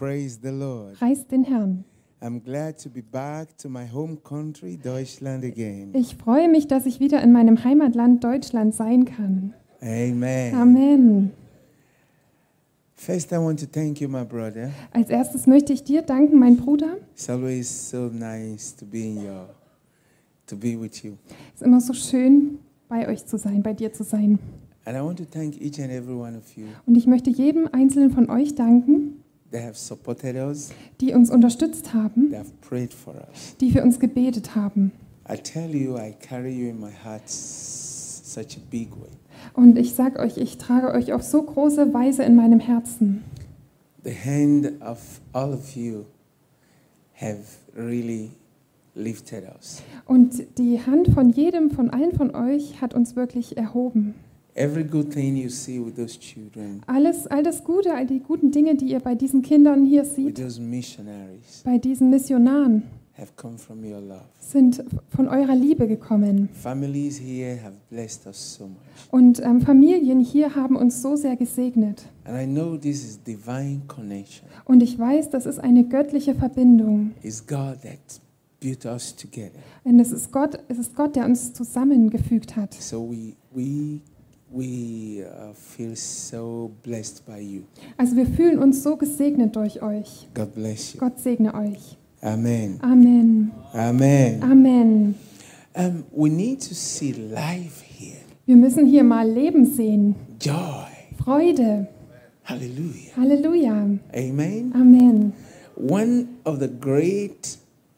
Praise the Lord. Preist den Herrn. I'm glad to be back to my home country, Deutschland again. Ich freue mich, dass ich wieder in meinem Heimatland Deutschland sein kann. Amen. Amen. First, I want to thank you, my brother. Als erstes möchte ich dir danken, mein Bruder. It's always so nice to be with you. Es ist immer so schön, bei euch zu sein, bei dir zu sein. And I want to thank each and every one of you Und ich möchte jedem Einzelnen von euch danken, that have supported us, die uns unterstützt haben, that have prayed for us. die für uns gebetet haben. I tell you, I carry you in my heart such a big way. Und ich sage euch, ich trage euch auf so große Weise in meinem Herzen. The hand of all of you have really lifted us. Und die Hand von jedem, von allen von euch hat uns wirklich erhoben. Every good thing you see with those children, All das Gute, all die guten Dinge, die ihr bei diesen Kindern hier with seht, those missionaries, bei diesen Missionaren, have come from your love. sind von eurer Liebe gekommen. Families here have blessed us so much. Und Familien hier haben uns so sehr gesegnet. And I know this is divine connection. Und ich weiß, das ist eine göttliche Verbindung. It's God that built us together. Denn es ist Gott, der uns zusammengefügt hat. So we feel so blessed by you. Also wir fühlen uns so gesegnet durch euch. God bless you. Gott segne euch. Amen. Amen. Amen. Amen. We need to see life here. Wir müssen hier mal Leben sehen. Joy. Freude. Hallelujah. Halleluja. Amen. Amen. One of the great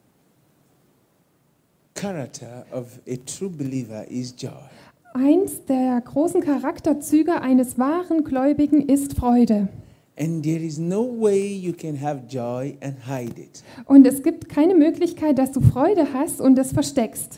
character of a true believer is joy. Eins der großen Charakterzüge eines wahren Gläubigen ist Freude. And there is no way you can have joy and hide it. Und es gibt keine Möglichkeit, dass du Freude hast und es versteckst.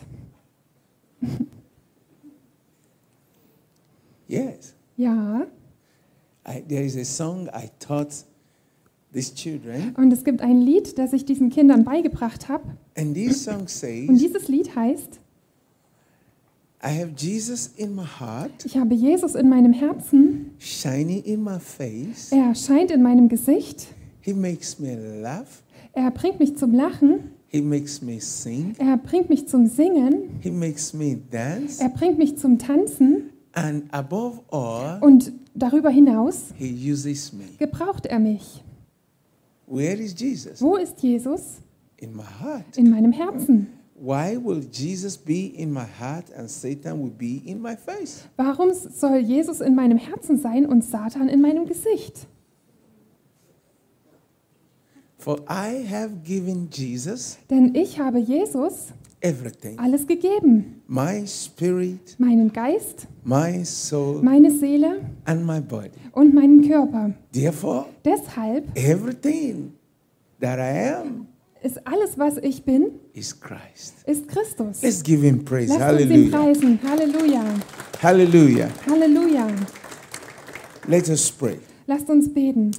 Yes. Ja, There is a song I taught these children, und es gibt ein Lied, das ich diesen Kindern beigebracht habe. and this song Und says, dieses Lied heißt, I have Jesus in my heart, ich habe Jesus in meinem Herzen, shining in my face. er scheint in meinem Gesicht, He makes me laugh. er bringt mich zum Lachen, He makes me sing. er bringt mich zum Singen, He makes me dance. er bringt mich zum Tanzen And above all, und darüber hinaus He uses me. gebraucht er mich. Where is Jesus? Wo ist Jesus? In my heart. In meinem Herzen. Why will Jesus be in my heart and Satan will be in my face? Warum soll Jesus in meinem Herzen sein und Satan in meinem Gesicht? For I have given Jesus Denn ich habe Jesus everything. alles gegeben. My spirit, Meinen Geist, my soul, meine Seele and my body. und meinen Körper. Therefore, Deshalb everything that I am ist alles, was ich bin, is Christ. ist Christus. Let's give him praise. Lasst uns ihn Hallelujah. preisen. Halleluja. Hallelujah. Halleluja. Let us pray. Lasst uns beten.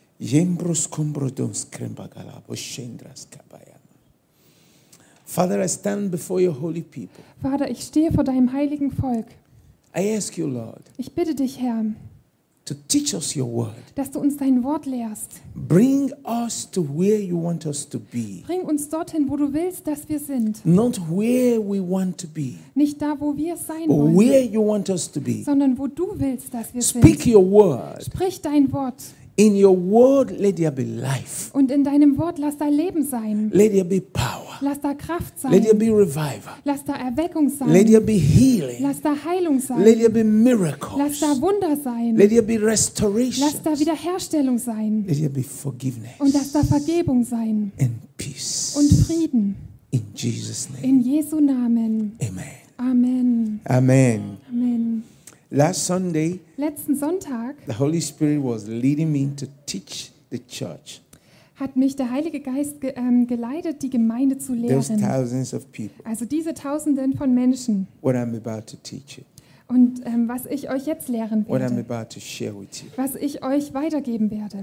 Father, I stand before your holy people. Vater, ich stehe vor deinem heiligen Volk. I ask you, Lord, Ich bitte dich, Herr, to teach us your word. dass du uns dein Wort lehrst. Bring us to where you want us to be, Bring uns dorthin, wo du willst, dass wir sind. not where we want to be, Nicht da, wo wir sein but wollen, where you want us to be. sondern wo du willst, dass wir Speak sind. your word. Sprich dein Wort. In your word, let there be life. Und in deinem Wort lass da Leben sein. Let there be power. Lass da Kraft Let there sein. be revival. Lass da Erweckung Let there sein. be healing. Lass da Heilung Let sein. there be Lass miracles. da Wunder sein. Let there be restoration. Lass da Wiederherstellung sein. Let there be forgiveness Und lass da Vergebung sein. and peace. Und Frieden. In Jesus' name. In Jesu Namen. Amen. Amen. Amen. Amen. Last Sunday, Letzten Sonntag the Holy Spirit was leading me to teach the church, hat mich der Heilige Geist geleitet, die Gemeinde zu those lehren. thousands of people, Also diese Tausenden von Menschen. what I'm about to teach you, Und was ich euch jetzt lehren what I'm werde. about to share with you. Was ich euch weitergeben werde.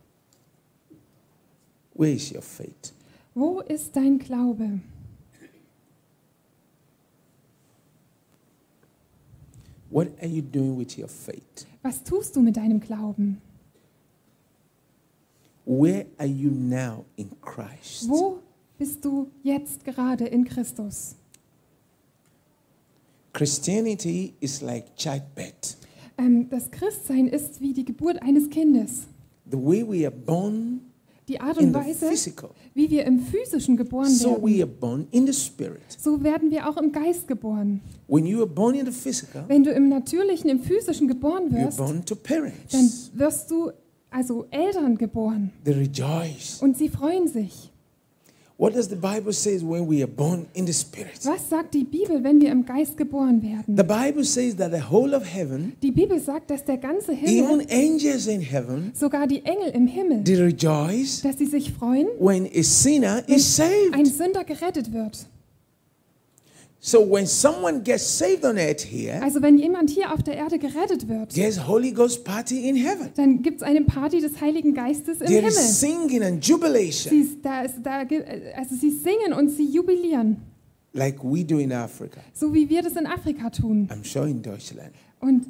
Where is your faith? Wo ist dein Glaube? What are you doing with your faith? Was tust du mit deinem Glauben? Where are you now in Christ? Wo bist du jetzt gerade in Christus? Christianity is like childbirth. Das Christsein ist wie die Geburt eines Kindes. The way we are born Die Art in und the Weise, physical, wie wir im Physischen geboren so we werden, are born in the spirit. so werden wir auch im Geist geboren. When you are born in the physical, Wenn du im Natürlichen, im Physischen geboren you're wirst, born to dann parents. wirst du also Eltern geboren They rejoice. und sie freuen sich. What does the Bible say when we are born in the spirit? Was sagt die Bibel, wenn wir im Geist geboren werden? The Bible says that the whole of heaven, Die Bibel sagt, dass der ganze even Himmel, angels in heaven, sogar die Engel im Himmel, they rejoice dass sie sich freuen, when a sinner wenn is saved. ein Sünder gerettet wird. So when someone gets saved on earth here, Also wenn jemand hier auf der Erde gerettet wird, there's Holy Ghost party in heaven. dann gibt es eine Party des Heiligen Geistes im There Himmel. is singing and jubilation Sie singen und sie jubilieren, like we do in Africa. so wie wir das in Afrika tun. I'm sure in Deutschland, Und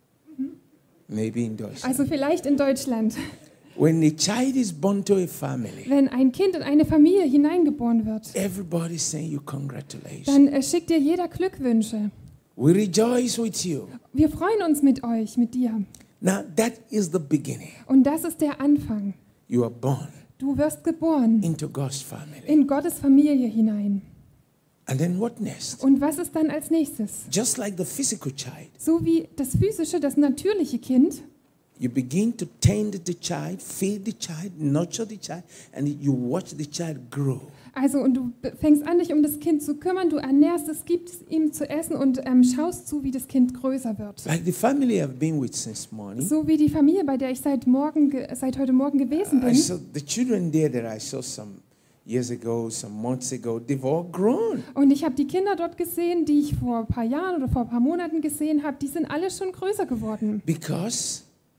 maybe in Deutschland. also vielleicht in Deutschland, When a child is born to a family, wenn ein Kind in eine Familie hineingeboren wird, everybody's saying you congratulations. dann schickt dir jeder Glückwünsche. We rejoice with you. Wir freuen uns mit euch, mit dir. Now that is the beginning. Und das ist der Anfang. You are born Du wirst geboren into God's family. in Gottes Familie hinein. And then what next? Und was ist dann als nächstes? Just like the physical child, So wie das physische, das natürliche Kind, you begin to tend the child, feed the child, nurture the child, and you watch the child grow. also und du fängst an, dich um das Kind zu kümmern, du ernährst es, gibst ihm zu essen und schaust zu, wie das Kind größer wird. Like the family I've been with since morning, So wie die Familie, bei der ich seit heute Morgen gewesen I bin. saw the children there that I saw some years ago, some months ago, they've all grown. Und ich habe die Kinder dort gesehen, die ich vor ein paar Jahren oder vor ein paar Monaten gesehen habe, die sind alle schon größer geworden, Because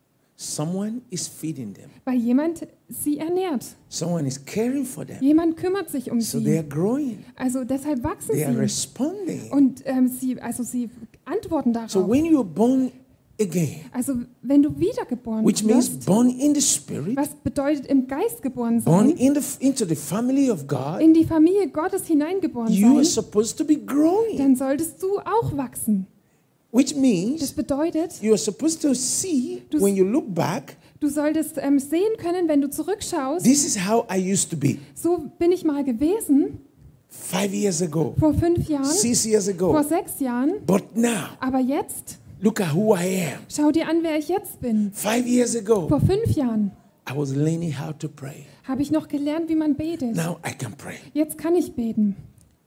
someone is feeding them. weil jemand sie ernährt. Someone is caring for them. Jemand kümmert sich um So they are sie. growing. Also deshalb wachsen They are sie. responding. Und sie antworten So darauf. when you are born again, Also wenn du wiedergeboren which means wirst, born in the spirit, was bedeutet im Geist geboren born sein, into the family of God, in die Familie Gottes hineingeboren you are sein, supposed to be growing. dann solltest du auch wachsen. Which Das means bedeutet, you are supposed to see Du- when you look back, du solltest sehen können, wenn du zurückschaust, this is how I used to be so bin ich mal gewesen, 5 years ago, vor 5 Jahren, 6 years vor ago. 6 Jahren, But now, aber jetzt, look at who I am. schau dir an, wer ich jetzt bin. 5 years ago, Vor 5 Jahren I was learning how to pray. habe ich noch gelernt, wie man betet. Now I can pray. Jetzt kann ich beten.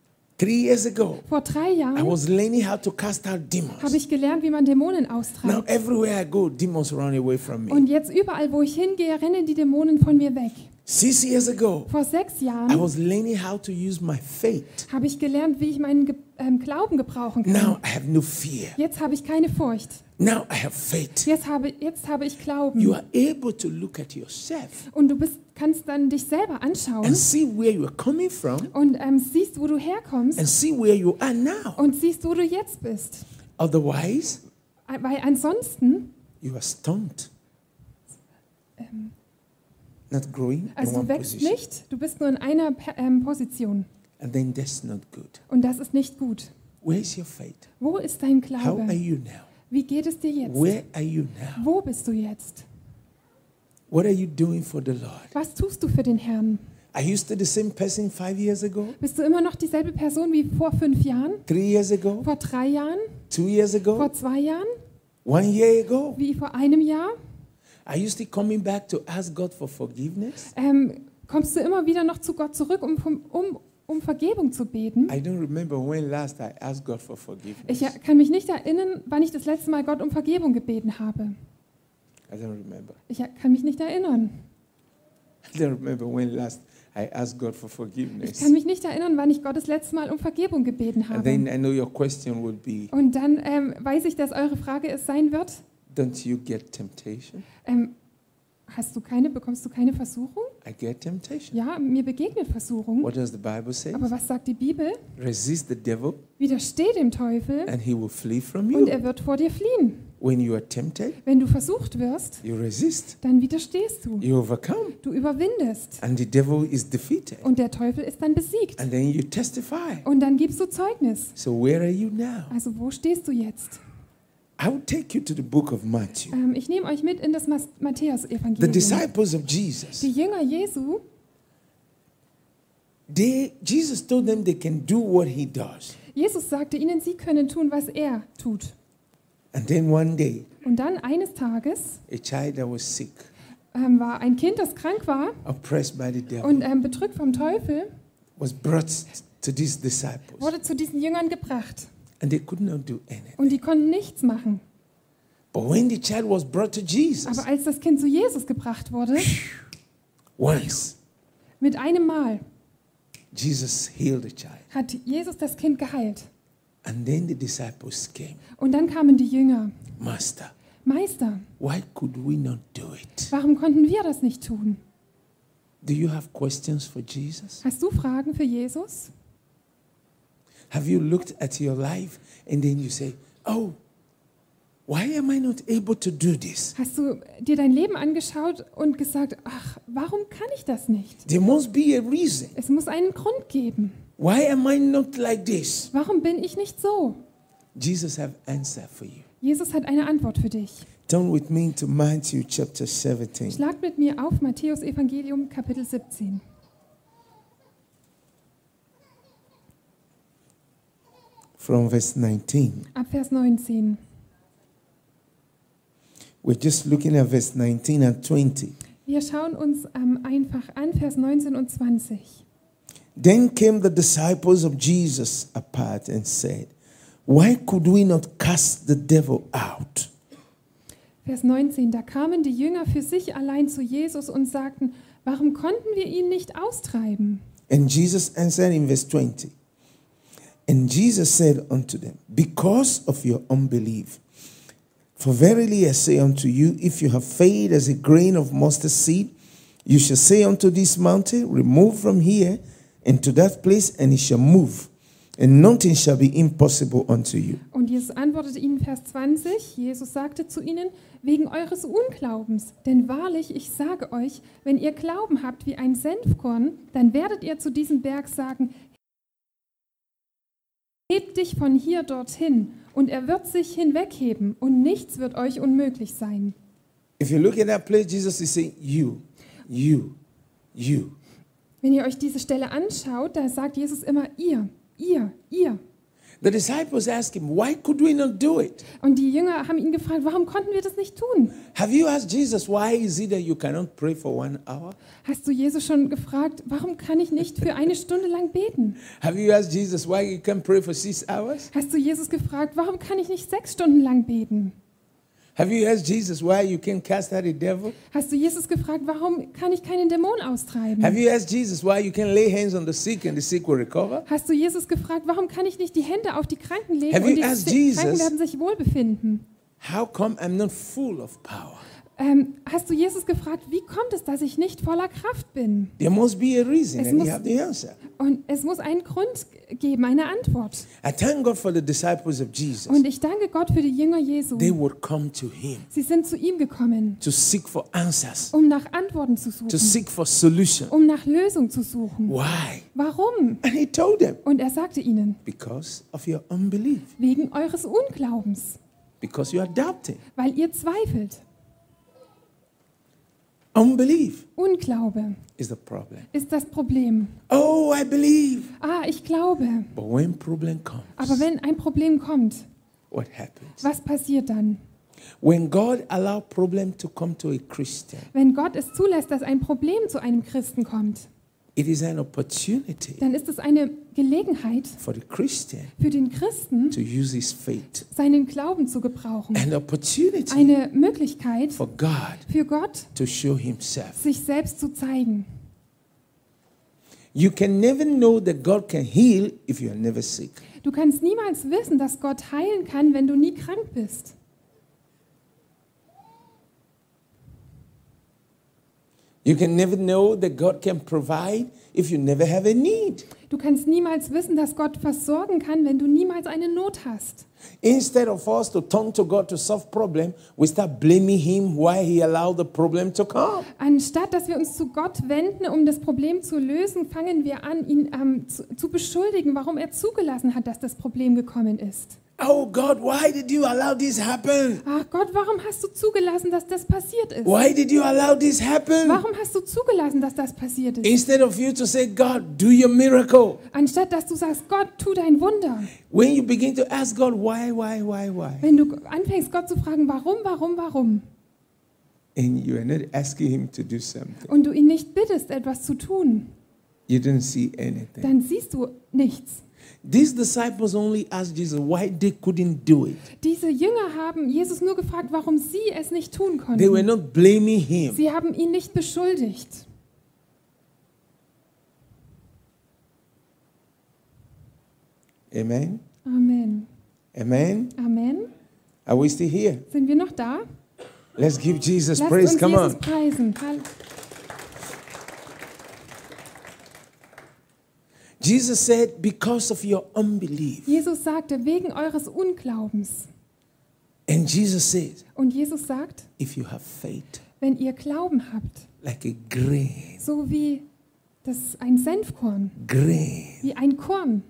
3 years ago, Vor 3 I Jahren was learning how to cast out habe demons. ich gelernt, wie man Dämonen Now austreibt. everywhere I go, demons run away from me. Und jetzt überall, wo ich hingehe, rennen die Dämonen von mir weg. 6 years ago, Vor 6 I Jahren was learning how to use my faith. habe ich gelernt, wie ich meinen Glauben gebrauchen kann. Now I have no fear. Jetzt habe ich keine Furcht. Now I have faith. Jetzt habe ich Glauben. You are able to look at yourself Und du kannst dann dich selber anschauen and see where you are coming from und siehst, wo du herkommst and see where you are now. und siehst, wo du jetzt bist. Otherwise, Weil ansonsten, you are stumped. Not growing in also one du wächst position. nicht, du bist nur in einer Position. And then that's not good. Und das ist nicht gut. Where is your faith? Wo ist dein How are Glaube? you now? Wie geht es dir jetzt? Where are you now? Wo bist du jetzt? What are you doing for the Lord? Was tust du für den Herrn? Are you still the same person 5 years ago? Bist du immer noch dieselbe Person wie vor 5 Jahren? 3 years ago? Vor 3 Jahren? 2 years ago? Vor 2 Jahren? 1 year ago? Wie vor einem Jahr? Are you still coming back to ask God for forgiveness? Kommst du immer wieder noch zu Gott zurück, um Vergebung zu beten? I don't remember when last I asked God for Ich forgiveness. kann mich nicht erinnern, wann ich das letzte Mal Gott um Vergebung gebeten habe. I don't remember. Ich kann mich nicht erinnern. I don't remember when last I asked God for Ich forgiveness. kann mich nicht erinnern, wann ich Gott das letzte Mal um Vergebung gebeten And then habe. I know your question would be, Und dann weiß ich, dass eure Frage es sein wird, don't you get temptation? bekommst du keine Versuchung? I get temptation. Ja, mir begegnet Versuchung. What does the Bible say? Aber was sagt die Bibel? Resist the devil Widersteh dem Teufel and he will flee from und you. er wird vor dir fliehen. When you are tempted, Wenn du versucht wirst, you resist, dann widerstehst du. you overcome, Du überwindest. and the devil is defeated. Und der Teufel ist dann besiegt. And then you testify. Und dann gibst du Zeugnis. So where are you now? Also wo stehst du jetzt? I will take you to the book of Matthew. Ich nehme euch mit in das The Matthäus-Evangelium. disciples of Jesus, Die Jünger Jesu, Jesus told them they can do what he does. Jesus sagte ihnen, sie können tun, was er tut. And then one day, Und dann eines Tages a child that was sick, war ein Kind, das krank war oppressed by the devil, und bedrückt vom Teufel, was brought to these disciples. wurde zu diesen Jüngern gebracht. And they could not do anything. Und die konnten nichts machen. But when the child was brought to Jesus, Aber als das Kind zu Jesus gebracht wurde, once, mit einem Mal Jesus healed the child. hat Jesus das Kind geheilt. And then the disciples came. Und dann kamen die Jünger. Master, Meister, why could we not do it? warum konnten wir das nicht tun? Do you have questions for Jesus? Hast du Fragen für Jesus? Have you looked at your life and then you say, oh, why am I not able to do this? Hast du dir dein Leben angeschaut und gesagt, ach, warum kann ich das nicht? There must be a reason. Es muss einen Grund geben. Why am I not like this? Warum bin ich nicht so? Jesus have answer for you. Jesus hat eine Antwort für dich. Turn with me to Matthew chapter 17. Schlagt mit mir auf Matthäus Evangelium Kapitel 17. From verse 19. Ab Vers 19. We're just looking at verse 19 and 20. Wir schauen uns einfach an, Vers 19 und 20. Then came the disciples of Jesus apart and said, why could we not cast the devil out? Vers 19. Da kamen die Jünger für sich allein zu Jesus und sagten, warum konnten wir ihn nicht austreiben? And Jesus answered in verse 20. And Jesus said unto them, because of your unbelief. For verily I say unto you, if you have faith as a grain of mustard seed, you shall say unto this mountain, remove from here into that place, and it shall move, and nothing shall be impossible unto you. Und Jesus antwortete ihnen, Vers 20, Jesus sagte zu ihnen, wegen eures Unglaubens, denn wahrlich, ich sage euch, wenn ihr Glauben habt wie ein Senfkorn, dann werdet ihr zu diesem Berg sagen, heb dich von hier dorthin, und er wird sich hinwegheben, und nichts wird euch unmöglich sein. If you look at that place, Jesus is saying, you. Wenn ihr euch diese Stelle anschaut, da sagt Jesus immer ihr. The disciples asked him, why could we not do it? Und die Jünger haben ihn gefragt, warum konnten wir das nicht tun? Have you asked Jesus, why is it that you cannot pray for 1 hour? Hast du Jesus schon gefragt, warum kann ich nicht für eine Stunde lang beten? Have you asked Jesus, why you can't pray for 6 hours? Hast du Jesus gefragt, warum kann ich nicht 6 Stunden lang beten? Have you asked Jesus, why you can't cast out the devil? Hast du Jesus gefragt, warum kann ich keinen Dämon austreiben? Have you asked Jesus, why you can't lay hands on the sick and the sick will recover? Hast du Jesus gefragt, warum kann ich nicht die Hände auf die Kranken legen Have und you die asked Kranken Jesus- werden sich wohlbefinden? How come I'm not full of power? Hast du Jesus gefragt, wie kommt es, dass ich nicht voller Kraft bin? There must be a reason, Es and muss- you have the answer. Und es muss einen Grund geben, eine Antwort. I thank God for the disciples of Jesus. Und ich danke Gott für die Jünger Jesu. They would come to him Sie sind zu ihm gekommen, to seek for answers, um nach Antworten zu to suchen, seek for solution. um nach Lösung zu suchen. Why? Warum? And he told them, Und er sagte ihnen, because of your unbelief, wegen eures Unglaubens, because you are doubting. weil ihr zweifelt. Unbelief Unglaube is the problem. ist das Problem. Oh, I believe. Ich glaube. But when problem comes, Aber wenn ein Problem kommt, what happens? was passiert dann? When God allows problem to come to a Christian, Wenn Gott es zulässt, dass ein Problem zu einem Christen kommt, it is an opportunity dann ist es eine Gelegenheit for the Christian für den Christen, to use his faith. seinen Glauben zu gebrauchen. An opportunity Eine Möglichkeit for God für Gott, to show himself. sich selbst zu zeigen. You can never know that God can heal if you are never sick. Du kannst niemals wissen, dass Gott heilen kann, wenn du nie krank bist. You can never know that God can provide if you never have a need. Du kannst niemals wissen, dass Gott versorgen kann, wenn du niemals eine Not hast. Instead of us to turn to God to solve problem, we start blaming Him why He allowed the problem to come. Anstatt dass wir uns zu Gott wenden, um das Problem zu lösen, fangen wir an, ihn zu beschuldigen, warum er zugelassen hat, dass das Problem gekommen ist. Oh God, why did you allow this happen? Ach Gott, warum hast du zugelassen, dass das passiert ist? Why did you allow this happen? Warum hast du zugelassen, dass das passiert ist? Instead of you to say, God, do your miracle. Anstatt dass du sagst, Gott, tu dein Wunder. When you begin to ask God, why? Wenn du anfängst, Gott zu fragen, warum? And you are not asking Him to do something. Und du ihn nicht bittest, etwas zu tun, You don't see anything. dann siehst du nichts. These disciples only asked Jesus why they couldn't do it. Diese Jünger haben Jesus nur gefragt, warum sie es nicht tun They were konnten. not blaming Him. Sie haben ihn nicht beschuldigt. Amen? Amen. Amen? Amen. Are we still here? Sind wir noch da? Let's give Jesus Lasst praise. uns Come Jesus on. preisen. Jesus said, because of your unbelief. Jesus sagte, wegen eures Unglaubens. And Jesus said, Und Jesus sagt, if you have faith wenn ihr Glauben habt, like a grain, so wie ein Senfkorn, wie ein Korn,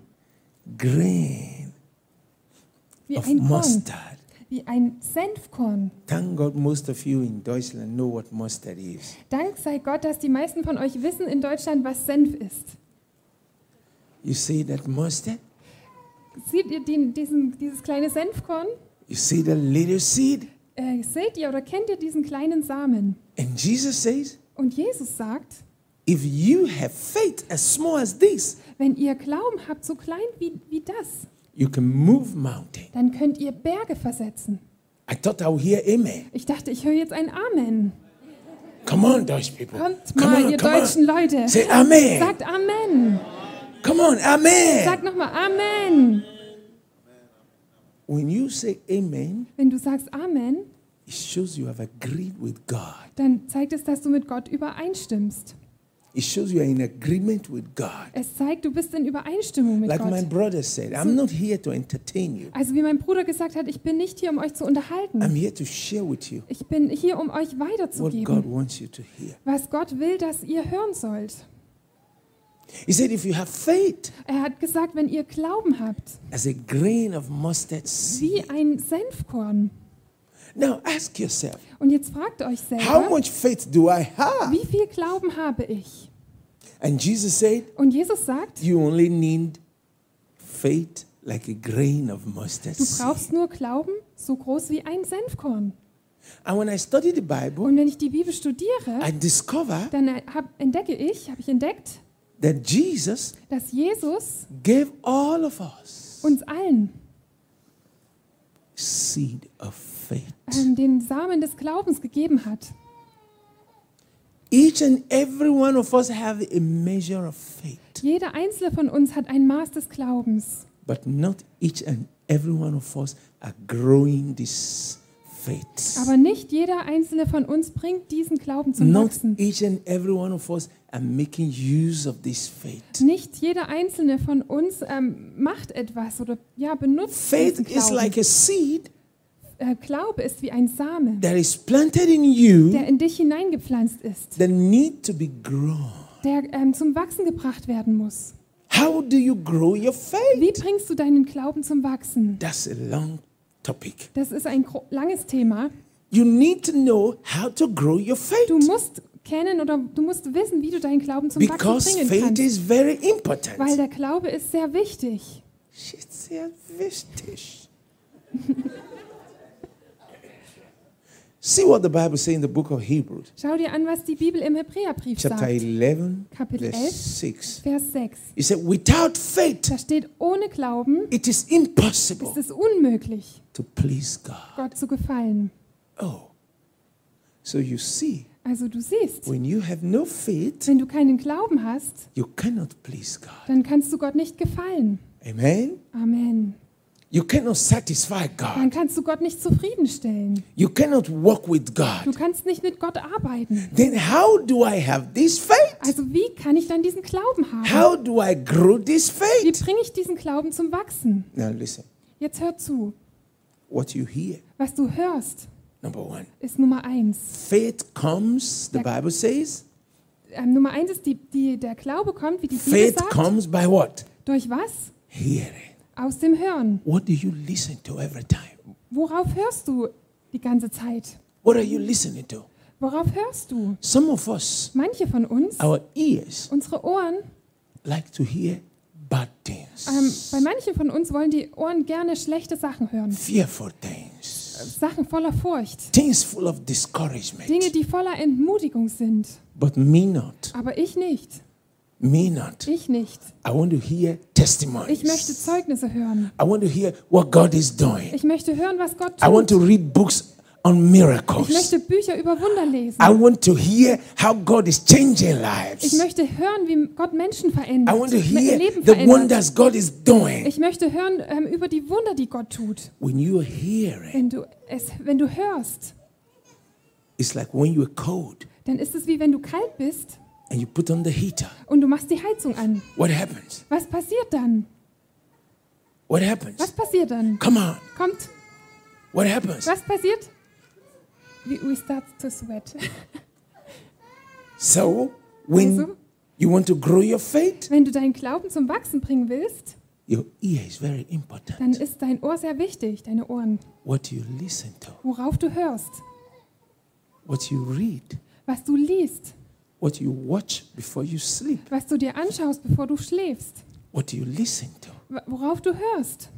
wie of ein Korn, mustard. wie ein Senfkorn. Thank God most of you in Deutschland know what mustard is. Dank sei Gott, dass die meisten von euch wissen in Deutschland, was Senf ist. You see that mustard? Seht ihr dieses kleine Senfkorn? You see the little seed? Seht ihr oder kennt ihr diesen kleinen Samen? And Jesus says, Und Jesus sagt, if you have faith as small as this, wenn ihr Glauben habt, so klein wie das, you can move mountain. dann könnt ihr Berge versetzen. I thought I would hear amen. Ich dachte, ich höre jetzt ein Amen. Come on, Dutch people. Kommt Come mal, on, ihr come deutschen on. Leute. Say amen. Sagt Amen. Come on, amen. Sagt nochmal Amen. When you say amen, Wenn du sagst Amen, it shows you have agreed with God. dann zeigt es, dass du mit Gott übereinstimmst. It shows you are in agreement with God. Es zeigt, du bist in Übereinstimmung mit Like my Gott. brother said, I'm not here to entertain you. Also wie mein Bruder gesagt hat, ich bin nicht hier, um euch zu I'm unterhalten. here to share with you Ich bin hier, um euch what God weiterzugeben, wants you to hear. was Gott will, dass ihr hören sollt. He said, if you have faith Er hat gesagt, wenn ihr Glauben habt, as a grain of mustard seed. wie ein Senfkorn. Now ask yourself, Und jetzt fragt euch how selber, much faith do I have? wie viel Glauben habe ich? And Jesus said, Und Jesus sagt, you only need faith like a grain of mustard du seed. brauchst nur Glauben, so groß wie ein Senfkorn. And when I study the Bible, Und wenn ich die Bibel studiere, I discover dann habe ich entdeckt, that Jesus dass Jesus gave all of us uns allen seed of faith. den Samen des Glaubens gegeben hat. Each and every one of us have a measure of faith, Jeder einzelne von uns hat ein Maß des Glaubens. but not each and every one of us are growing this faith. Aber nicht jeder einzelne von uns bringt diesen Glauben zum Not Wachsen. each and every one of us are making use of this faith. Nicht jeder einzelne von uns macht etwas oder benutzt Faith diesen is Glauben. like a seed Glaube ist wie ein Same, that is planted in you der in dich hineingepflanzt ist, that need to be grown. der zum Wachsen gebracht werden muss. How do you grow your Wie faith? bringst du deinen Glauben zum Wachsen? That's a long topic. Das ist ein langes Thema. You need to know how to grow your faith, Du musst kennen oder du musst wissen, wie du deinen Glauben zum Wachsen because bringen faith kannst. is very important. Weil der Glaube ist sehr wichtig. It's sehr wichtig. See what the Bible says in the book of Hebrews, Schau dir an, was die Bibel im Hebräerbrief chapter sagt. 11, Kapitel 11, verse 6. Vers 6. It said, without faith, Da steht, ohne Glauben it is impossible ist es unmöglich, to please God. Gott zu gefallen. Oh, so you see, Also du siehst, when you have no faith, wenn du keinen Glauben hast, you cannot please God. dann kannst du Gott nicht gefallen. Amen? Amen. You cannot satisfy dann God. kannst du Gott nicht zufriedenstellen. You cannot walk with Du God. kannst nicht mit Gott arbeiten. Then how do I have this faith? Also wie kann ich dann diesen Glauben haben? How do I grow this Wie faith? bringe ich diesen Glauben zum Wachsen? Now listen, Jetzt hör zu. what you hear. Was du hörst, Number one, ist Nummer 1. faith comes, the Bible says, Nummer 1 ist, der Glaube kommt, wie die Bibel faith sagt. comes by what? Durch was? Hearing. Aus dem Hören. What do you listen to every time? Worauf hörst du die ganze Zeit? What are you listening to? Worauf hörst du? Some of us, Manche von uns, our ears unsere Ohren, like to hear bad things, bei manchen von uns wollen die Ohren gerne schlechte Sachen hören. fearful things, Sachen voller Furcht. things full of discouragement. Dinge, die voller Entmutigung sind. But me not, Aber ich nicht. me not. Ich nicht. I want to hear testimonies. Ich möchte Zeugnisse hören. I want to hear what God is doing. Ich möchte hören, was Gott I want to tut. read books on Ich miracles. möchte Bücher über Wunder lesen. I want to hear how God is changing Ich lives. möchte hören, wie Gott Menschen I verändert. want to Ihr hear Leben the verändert. wonders God is doing. Ich möchte hören über die Wunder, die Gott tut. When you are hearing, Wenn du hörst, it's like when you are cold dann ist es wie wenn du kalt bist and you put on the heater. und du machst die Heizung an. What happens? Was passiert dann? What Was happens? passiert dann? Come on. Kommt, What happens? was passiert? We start to sweat. So, when Also, you want to grow your faith, wenn du deinen Glauben zum Wachsen bringen willst, your ear is very dann important. ist dein Ohr sehr wichtig, deine Ohren. What you listen to, Worauf du hörst, what you read, was du liest, what you watch before you sleep, was du dir anschaust, bevor du schläfst, what you listen to. worauf du hörst.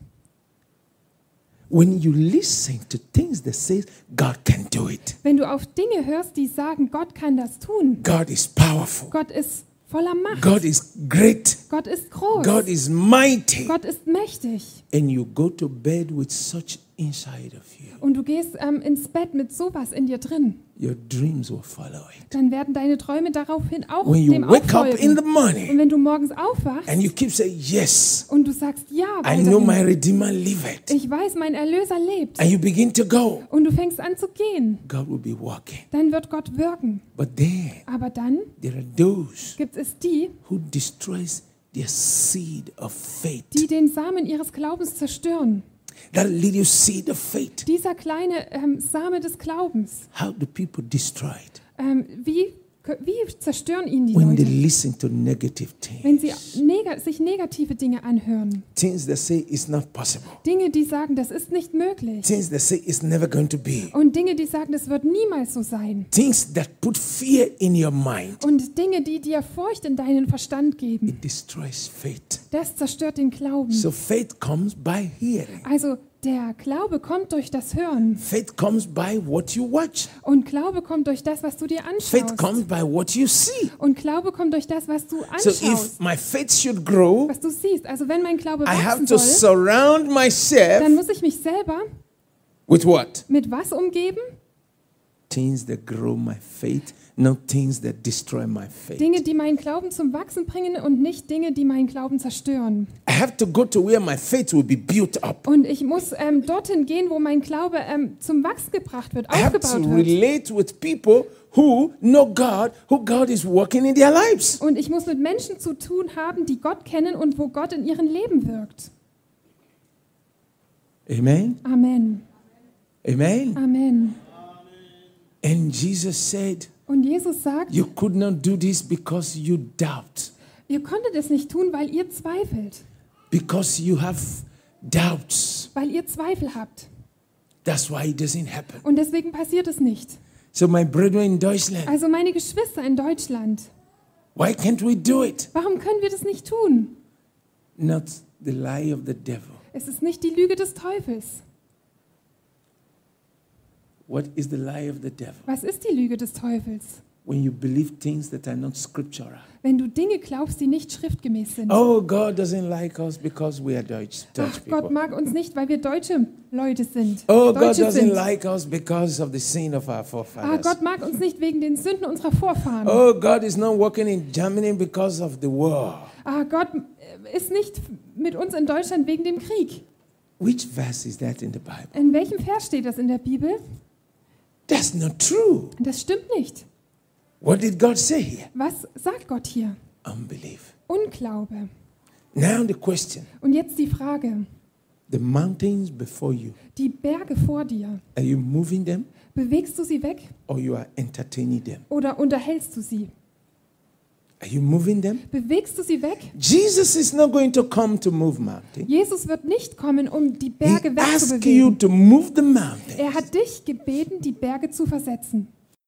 When you listen to things that says God can do it, Wenn du auf Dinge hörst, die sagen, Gott kann das tun. God is powerful, Gott ist voller Macht. God is great, Gott ist groß. God is mighty, Gott ist mächtig. and you go to bed with such inside of you, Und du gehst ins Bett mit sowas in dir drin. your dreams will follow it. Dann werden deine Träume daraufhin auch When you dem wake up in auffolgen. the morning Und wenn du morgens aufwachst and you keep saying, yes, und du sagst, ja, I know my weiterhin, Redeemer liveth, ich weiß, mein Erlöser lebt. and you begin to go, Und du fängst an zu gehen, God will be walking. dann wird Gott wirken. But then Aber dann there are those gibt es die, who destroys their seed of faith. die den Samen ihres Glaubens zerstören. That little seed of faith. Dieser kleine Same des Glaubens, How do people destroy it? wie zerstören ihn die When they Leute, listen to negative wenn sie things. sich negative Dinge anhören? Things that say it's not possible. Dinge, die sagen, das ist nicht möglich. Things that say it's never going to be. Und Dinge, die sagen, das wird niemals so sein. Things that put fear in your mind. Und Dinge, die dir Furcht in deinen Verstand geben. It destroys faith. Das zerstört den Glauben. So faith comes by hearing. Also der Glaube kommt durch das Hören. Faith comes by what you watch. Und Glaube kommt durch das, was du dir Faith anschaust. comes by what you see. Und Glaube kommt durch das, was du So anschaust. if my faith should grow, Was du siehst. Also wenn mein Glaube I have wachsen to soll, surround dann myself muss ich mich selber with what? mit was umgeben? Things that grow my faith, not things that destroy my faith. Dinge, die meinen Glauben zum Wachsen bringen und nicht Dinge, die meinen Glauben zerstören. I have to go to where my faith will be built up. Und ich muss dorthin gehen, wo mein Glaube zum Wachsen gebracht wird, I have to aufgebaut wird. relate with people who know God, who God is working in their lives. Und ich muss mit Menschen zu tun haben, die Gott kennen und wo Gott in ihrem Leben wirkt. Amen. Amen. Amen. Amen. And Jesus said, Und Jesus sagt, you could not do this because you doubt, ihr konntet es nicht tun, weil ihr zweifelt. because you have doubts. Weil ihr Zweifel habt. That's why it doesn't happen. Und deswegen passiert es nicht. So my brethren in Deutschland, Also meine Geschwister in Deutschland, why can't we do it? warum können wir das nicht tun? Not the lie of the devil. Es ist nicht die Lüge des Teufels. What is the lie of the devil? Was ist die Lüge des Teufels? When you believe things that are not scriptural. Wenn du Dinge glaubst, die nicht schriftgemäß sind. Oh, God doesn't like us because we are Deutsch Ach, people. Gott mag uns nicht, weil wir deutsche Leute sind. Oh, God Deutsche doesn't sind. like us because of the sin of our Ah, forefathers. Gott mag uns nicht wegen den Sünden unserer Vorfahren. Oh, God is not working in Germany because of the war. Ah, Gott ist nicht mit uns in Deutschland wegen dem Krieg. Which verse is that in the Bible? In welchem Vers steht das in der Bibel? That's not true. Das stimmt nicht. What did God say here? Was sagt Gott hier? Unbelief. Unglaube. Now the question. Und jetzt die Frage. The mountains before you, Die Berge vor dir, are you moving them bewegst du sie weg or you are entertaining them? oder unterhältst du sie? Are you moving them? Bewegst du sie weg? Jesus is not going to come to move mountains. Jesus wird nicht kommen, um die He Berge asked you wegzubewegen. to move the mountain. Er hat dich gebeten, die Berge zu versetzen.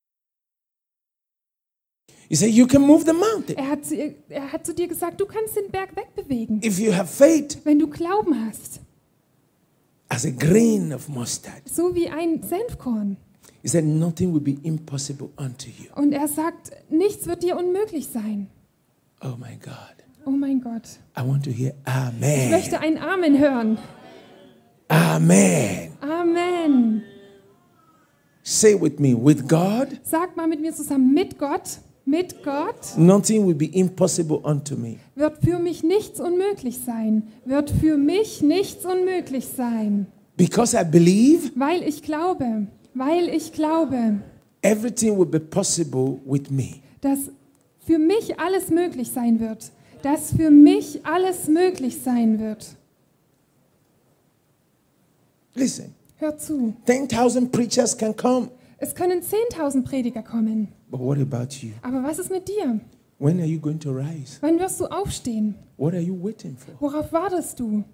He said you can move the mountain. Er hat zu dir gesagt, du kannst den Berg wegbewegen, If you have faith wenn du Glauben hast. as a grain of mustard. So wie ein Senfkorn. He said nothing will be impossible unto you. Und er sagt, nichts wird dir unmöglich sein. Oh my God. Oh mein Gott. I want to hear Ich amen. möchte ein Amen hören. Amen. Amen. Say with me, with God, Sag mal mit mir zusammen, mit Gott nothing will be impossible unto me. wird für mich nichts unmöglich sein. Wird für mich nichts unmöglich sein. Because I believe, Weil ich glaube, everything will be possible with me. dass für mich alles möglich sein wird. Dass für mich alles möglich sein wird. Listen, Hör zu. 10,000 preachers can come. Es können 10.000 Prediger kommen. But what about you? Aber was ist mit dir? When are you going to rise? Wann wirst du aufstehen? What are you waiting for? Worauf wartest du?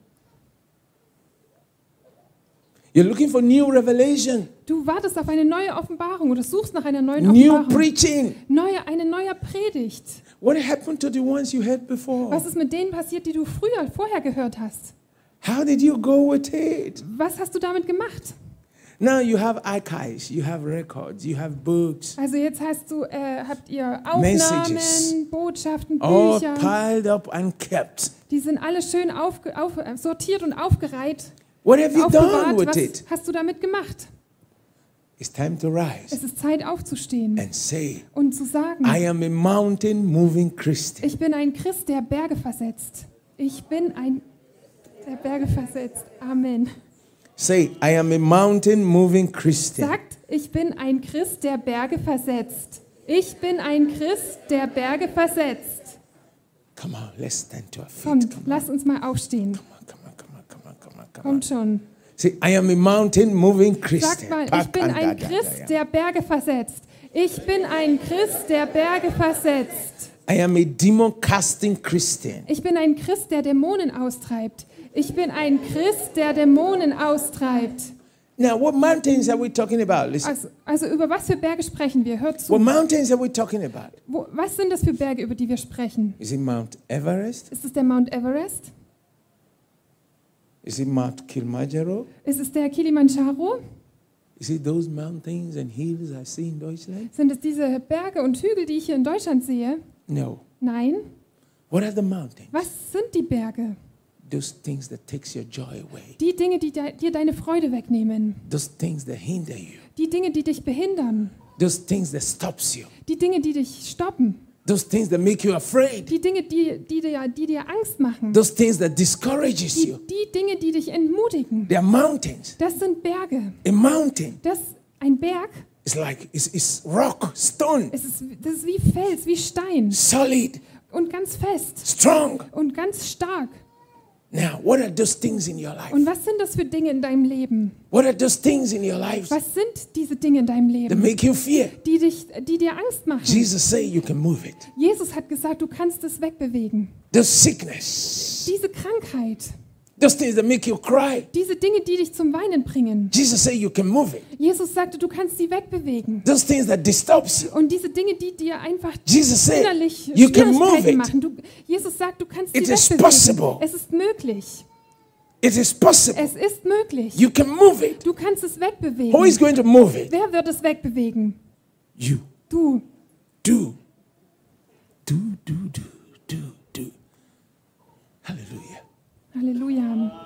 You're looking for new revelation, Du wartest auf eine neue Offenbarung oder suchst nach einer neuen new Offenbarung. preaching. Eine neue Predigt. What happened to the ones you heard before? Was ist mit denen passiert, die du vorher gehört hast? How did you go with it? Was hast du damit gemacht? Now you have archives, you have records, you have books, Also jetzt habt ihr Aufnahmen, Messages. Botschaften, all Bücher. piled up and kept. Die sind alle schön sortiert und aufgereiht, What have you done aufbewahrt. with Was it? hast du damit gemacht? It's time to rise Es ist Zeit aufzustehen and say, und zu sagen, I am a mountain moving Christian. ich bin ein Christ, der Berge versetzt. Ich bin ein der Berge versetzt. Amen. Say, I am a mountain moving Christian. Sagt, ich bin ein Christ, der Berge versetzt. Ich bin ein Christ, der Berge versetzt. Come on, let's stand to our feet. Kommt, Come on, lass uns mal aufstehen. come on, come on, come on, come on, come on, come on. Kommt schon. Say, I am a mountain moving Sagt Christian. mal, ich bin ein Christ, der Berge versetzt. Ich bin ein Christ, der Berge versetzt. I am a demon casting Christian. Ich bin ein Christ, der Dämonen austreibt. Ich bin ein Christ, der Dämonen austreibt. Now, what mountains are we talking about? Listen. Also über was für Berge sprechen wir? Hört zu. What mountains are we talking about? Was sind das für Berge, über die wir sprechen? Is it Mount Everest? Ist es der Mount Everest? Is it Mount Kilimanjaro? Ist es der Kilimanjaro? Is it those mountains and hills I see in Deutschland? Sind es diese Berge und Hügel, die ich hier in Deutschland sehe? No. Nein. What are the mountains? Was sind die Berge? Those things that takes your joy away. Die Dinge, die dir deine Freude wegnehmen. Those things that hinder you. Die Dinge, die dich behindern. Those things that stops you. Die Dinge, die dich stoppen. Those things that make you afraid. Die Dinge, die dir Angst machen. Those things that discourages you. Die Dinge, die dich entmutigen. They are mountains. Das sind Berge. A mountain Ein Berg, is like it's rock, stone, das ist wie Fels, wie Stein. solid, Und ganz fest. strong. Und ganz stark. Now, what are those things in your life? Und was sind das für Dinge in deinem Leben? What are those things in your life Was sind diese Dinge in deinem that Leben, make you fear? die dir Angst machen? Jesus say you can move it. Jesus hat gesagt, du kannst es wegbewegen. Those sickness, Diese Krankheit, those things that make you cry. diese Dinge, die dich zum Weinen bringen. Jesus say you can move it. Jesus sagte, du kannst sie wegbewegen. Those things that disturbs you. Und diese Dinge, die dir einfach Jesus said innerlich you can move Schwierigkeiten it. machen. Jesus sagt, du kannst sie It is wegbewegen. possible. Es ist möglich. It is possible. Es ist möglich. You can move it. Du kannst es wegbewegen. Who is going to move it? Wer wird es wegbewegen? You. Du. Do. Do, do, do, do, do. Hallelujah. Halleluja.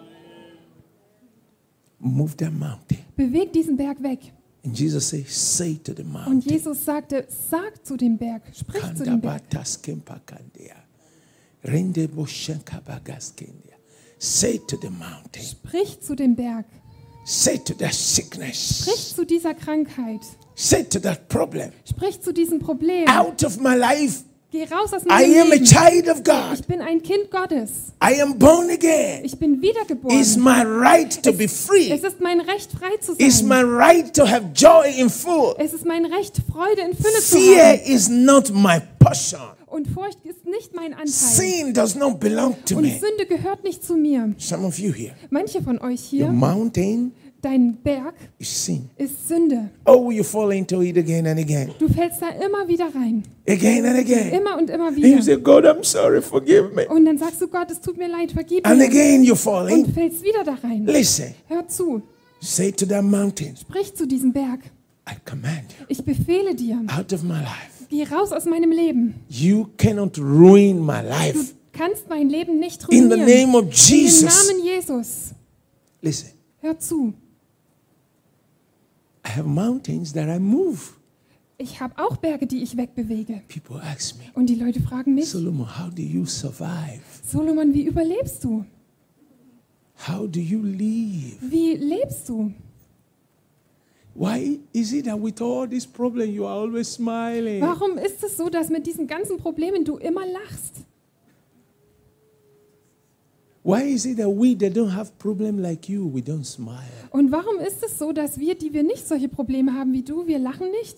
Move that mountain. Beweg diesen Berg weg. And Jesus say to the Und mountain. Jesus sagte, sag zu dem Berg, sprich zu dem Berg. Kandabatas kempakandea. Rende boshenka bagaskendia. Say to the mountain. Sprich zu dem Berg. Say to that sickness. Sprich zu dieser Krankheit. Say to that problem. Sprich zu diesem Problem. Out of my life. Geh raus aus I meinem am a Leben. child of God. Ich bin ein Kind Gottes. I am born again. Ich bin wiedergeboren. It's my right to be free. Es ist mein Recht, frei zu It's sein. my right to have joy in full. Es ist mein Recht, Freude in Fülle zu Fear haben. is not my portion. Und Furcht ist nicht mein Anteil. Sin does not belong to Und me. Sünde gehört nicht zu mir. Some of you here, Manche von euch your hier, mountain dein Berg is sin. ist Sünde. Oh, you fall into it again and again. Du fällst da immer wieder rein. Again and again. Immer und immer And you wieder. say, God, I'm sorry, forgive me. Und dann sagst du, Gott, es tut mir leid, vergib And mir. again you fall Und in. fällst wieder da rein. Listen, Hör zu. say to that mountain, Sprich zu diesem Berg. I command you Ich befehle dir, out of my life. geh raus aus meinem Leben. You cannot ruin my Du life. kannst mein Leben nicht In the ruinieren. name of Im Jesus. Namen Jesus. Listen, Hör zu. I have mountains that I move. Ich habe auch Berge, die ich wegbewege. People ask me, Und die Leute fragen mich, Solomon, how do you survive? Solomon, wie überlebst du? How do you live? Wie lebst du? Why is it that with all these problems you are always smiling? Warum ist es so, dass mit diesen ganzen Problemen du immer lachst? Why is it that we that don't have problem like you, we don't smile? Und warum ist es so, dass wir, die wir nicht solche Probleme haben wie du, wir lachen nicht?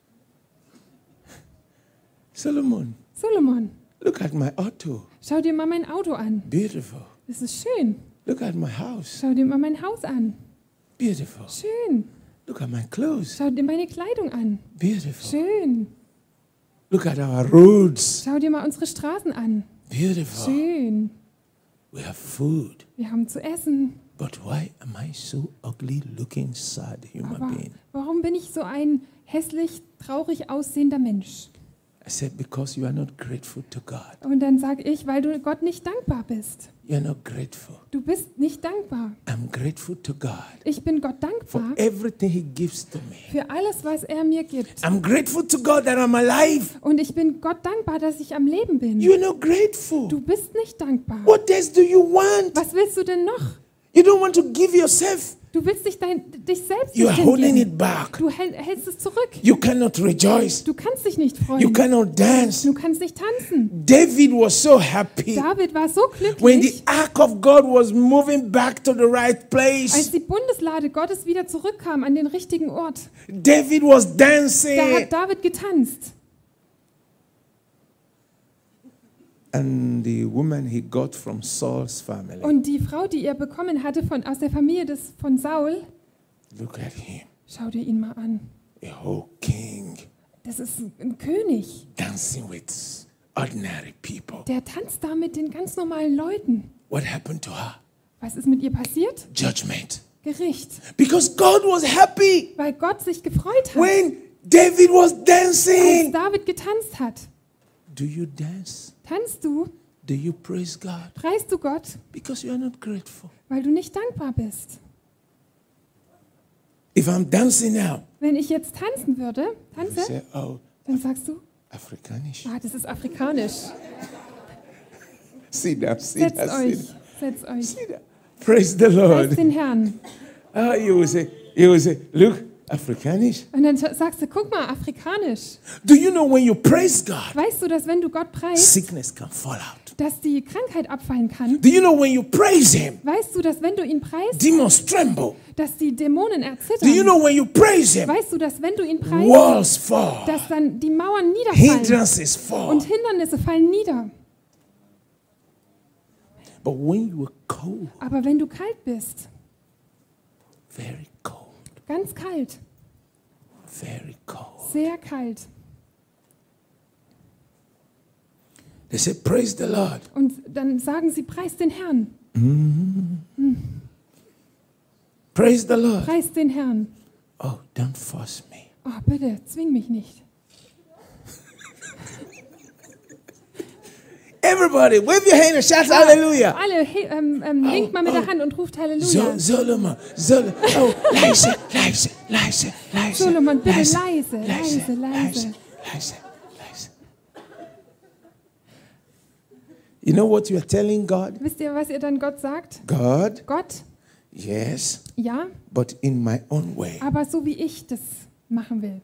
Solomon, Solomon, look at my auto. schau dir mal mein Auto an. Beautiful. Das ist schön. Look at my house. Schau dir mal mein Haus an. Beautiful. Schön. Look at my clothes. Schau dir meine Kleidung an. Beautiful. Schön. Look at our roads. Schau dir mal unsere Straßen an. Beautiful. Schön. We have food. Wir haben zu essen. But why am I so ugly looking, sad human Aber being? warum bin ich so ein hässlich, traurig aussehender Mensch? I said, because you are not grateful to God. Und dann sage ich, weil du Gott nicht dankbar bist. You are not grateful. Du bist nicht dankbar. I'm grateful to God Ich bin Gott for dankbar everything He gives to me. für alles, was er mir gibt. I'm grateful to God that I'm alive. Und ich bin Gott dankbar, dass ich am Leben bin. You're not grateful. Du bist nicht dankbar. What else do you want? Was willst du denn noch? You don't want to give yourself. Du willst dich selbst You nicht are holding hingeben. it back. Du hältst es zurück. You cannot rejoice. Du kannst dich nicht You freuen. cannot dance. Du kannst nicht tanzen. David was so happy David war so when the glücklich, ark of God was moving back to the right als place. die Bundeslade Gottes wieder zurückkam an den richtigen Ort. David was Da dancing. hat David getanzt. And the woman he got from Saul's family. Und die Frau, die er bekommen hatte aus der Familie von Saul, Look at him, schau dir ihn mal an. a whole king, Das ist ein König. dancing with ordinary people. Der tanzt da mit den ganz normalen Leuten. What happened to her? Was ist mit ihr passiert? Judgment. Gericht. Because God was happy Weil Gott sich gefreut hat, when David was als dancing. David getanzt hat. Do you dance? Tanzt du? Do you praise God? Preist du Gott? Because you are not grateful. Weil du nicht dankbar bist. If I'm dancing now, Wenn ich jetzt tanzen würde, you tanze, say, oh, dann sagst du, Afrikanisch. das ist afrikanisch. See that, see Setzt that, see euch, that. setzt euch. See that. Praise the Preist Lord. den Herrn. You will say, look, Afrikanisch. Und dann sagst du, guck mal, afrikanisch. Do you know when you praise God, Weißt du, dass wenn du Gott preist, sickness can fall out? dass die Krankheit abfallen kann? Do you know when you praise Him, Weißt du, dass wenn du ihn preist, demons tremble? dass die Dämonen Do you erzittern? know when you praise Him, Weißt du, dass wenn du ihn preist, walls fall, dass dann die Mauern niederfallen hindrances fall? und Hindernisse fallen nieder? But when you are cold, Aber wenn du kalt bist, very cold, ganz kalt, very cold, sehr kalt, they say, praise the Lord. und dann sagen sie, preist den Herrn, Praise the Lord. preist den Herrn. Oh, don't force me. Oh, bitte, zwing mich nicht. Everybody, wave your hand and shout hallelujah. Alle, winkt mal mit der Hand und ruft Halleluja. Solomon. Oh, leise. Solomon, bitte leise. You know what you are telling God? Wisst ihr, was ihr dann Gott sagt? God, Gott, yes, ja, but in my own way. aber so wie ich das machen will.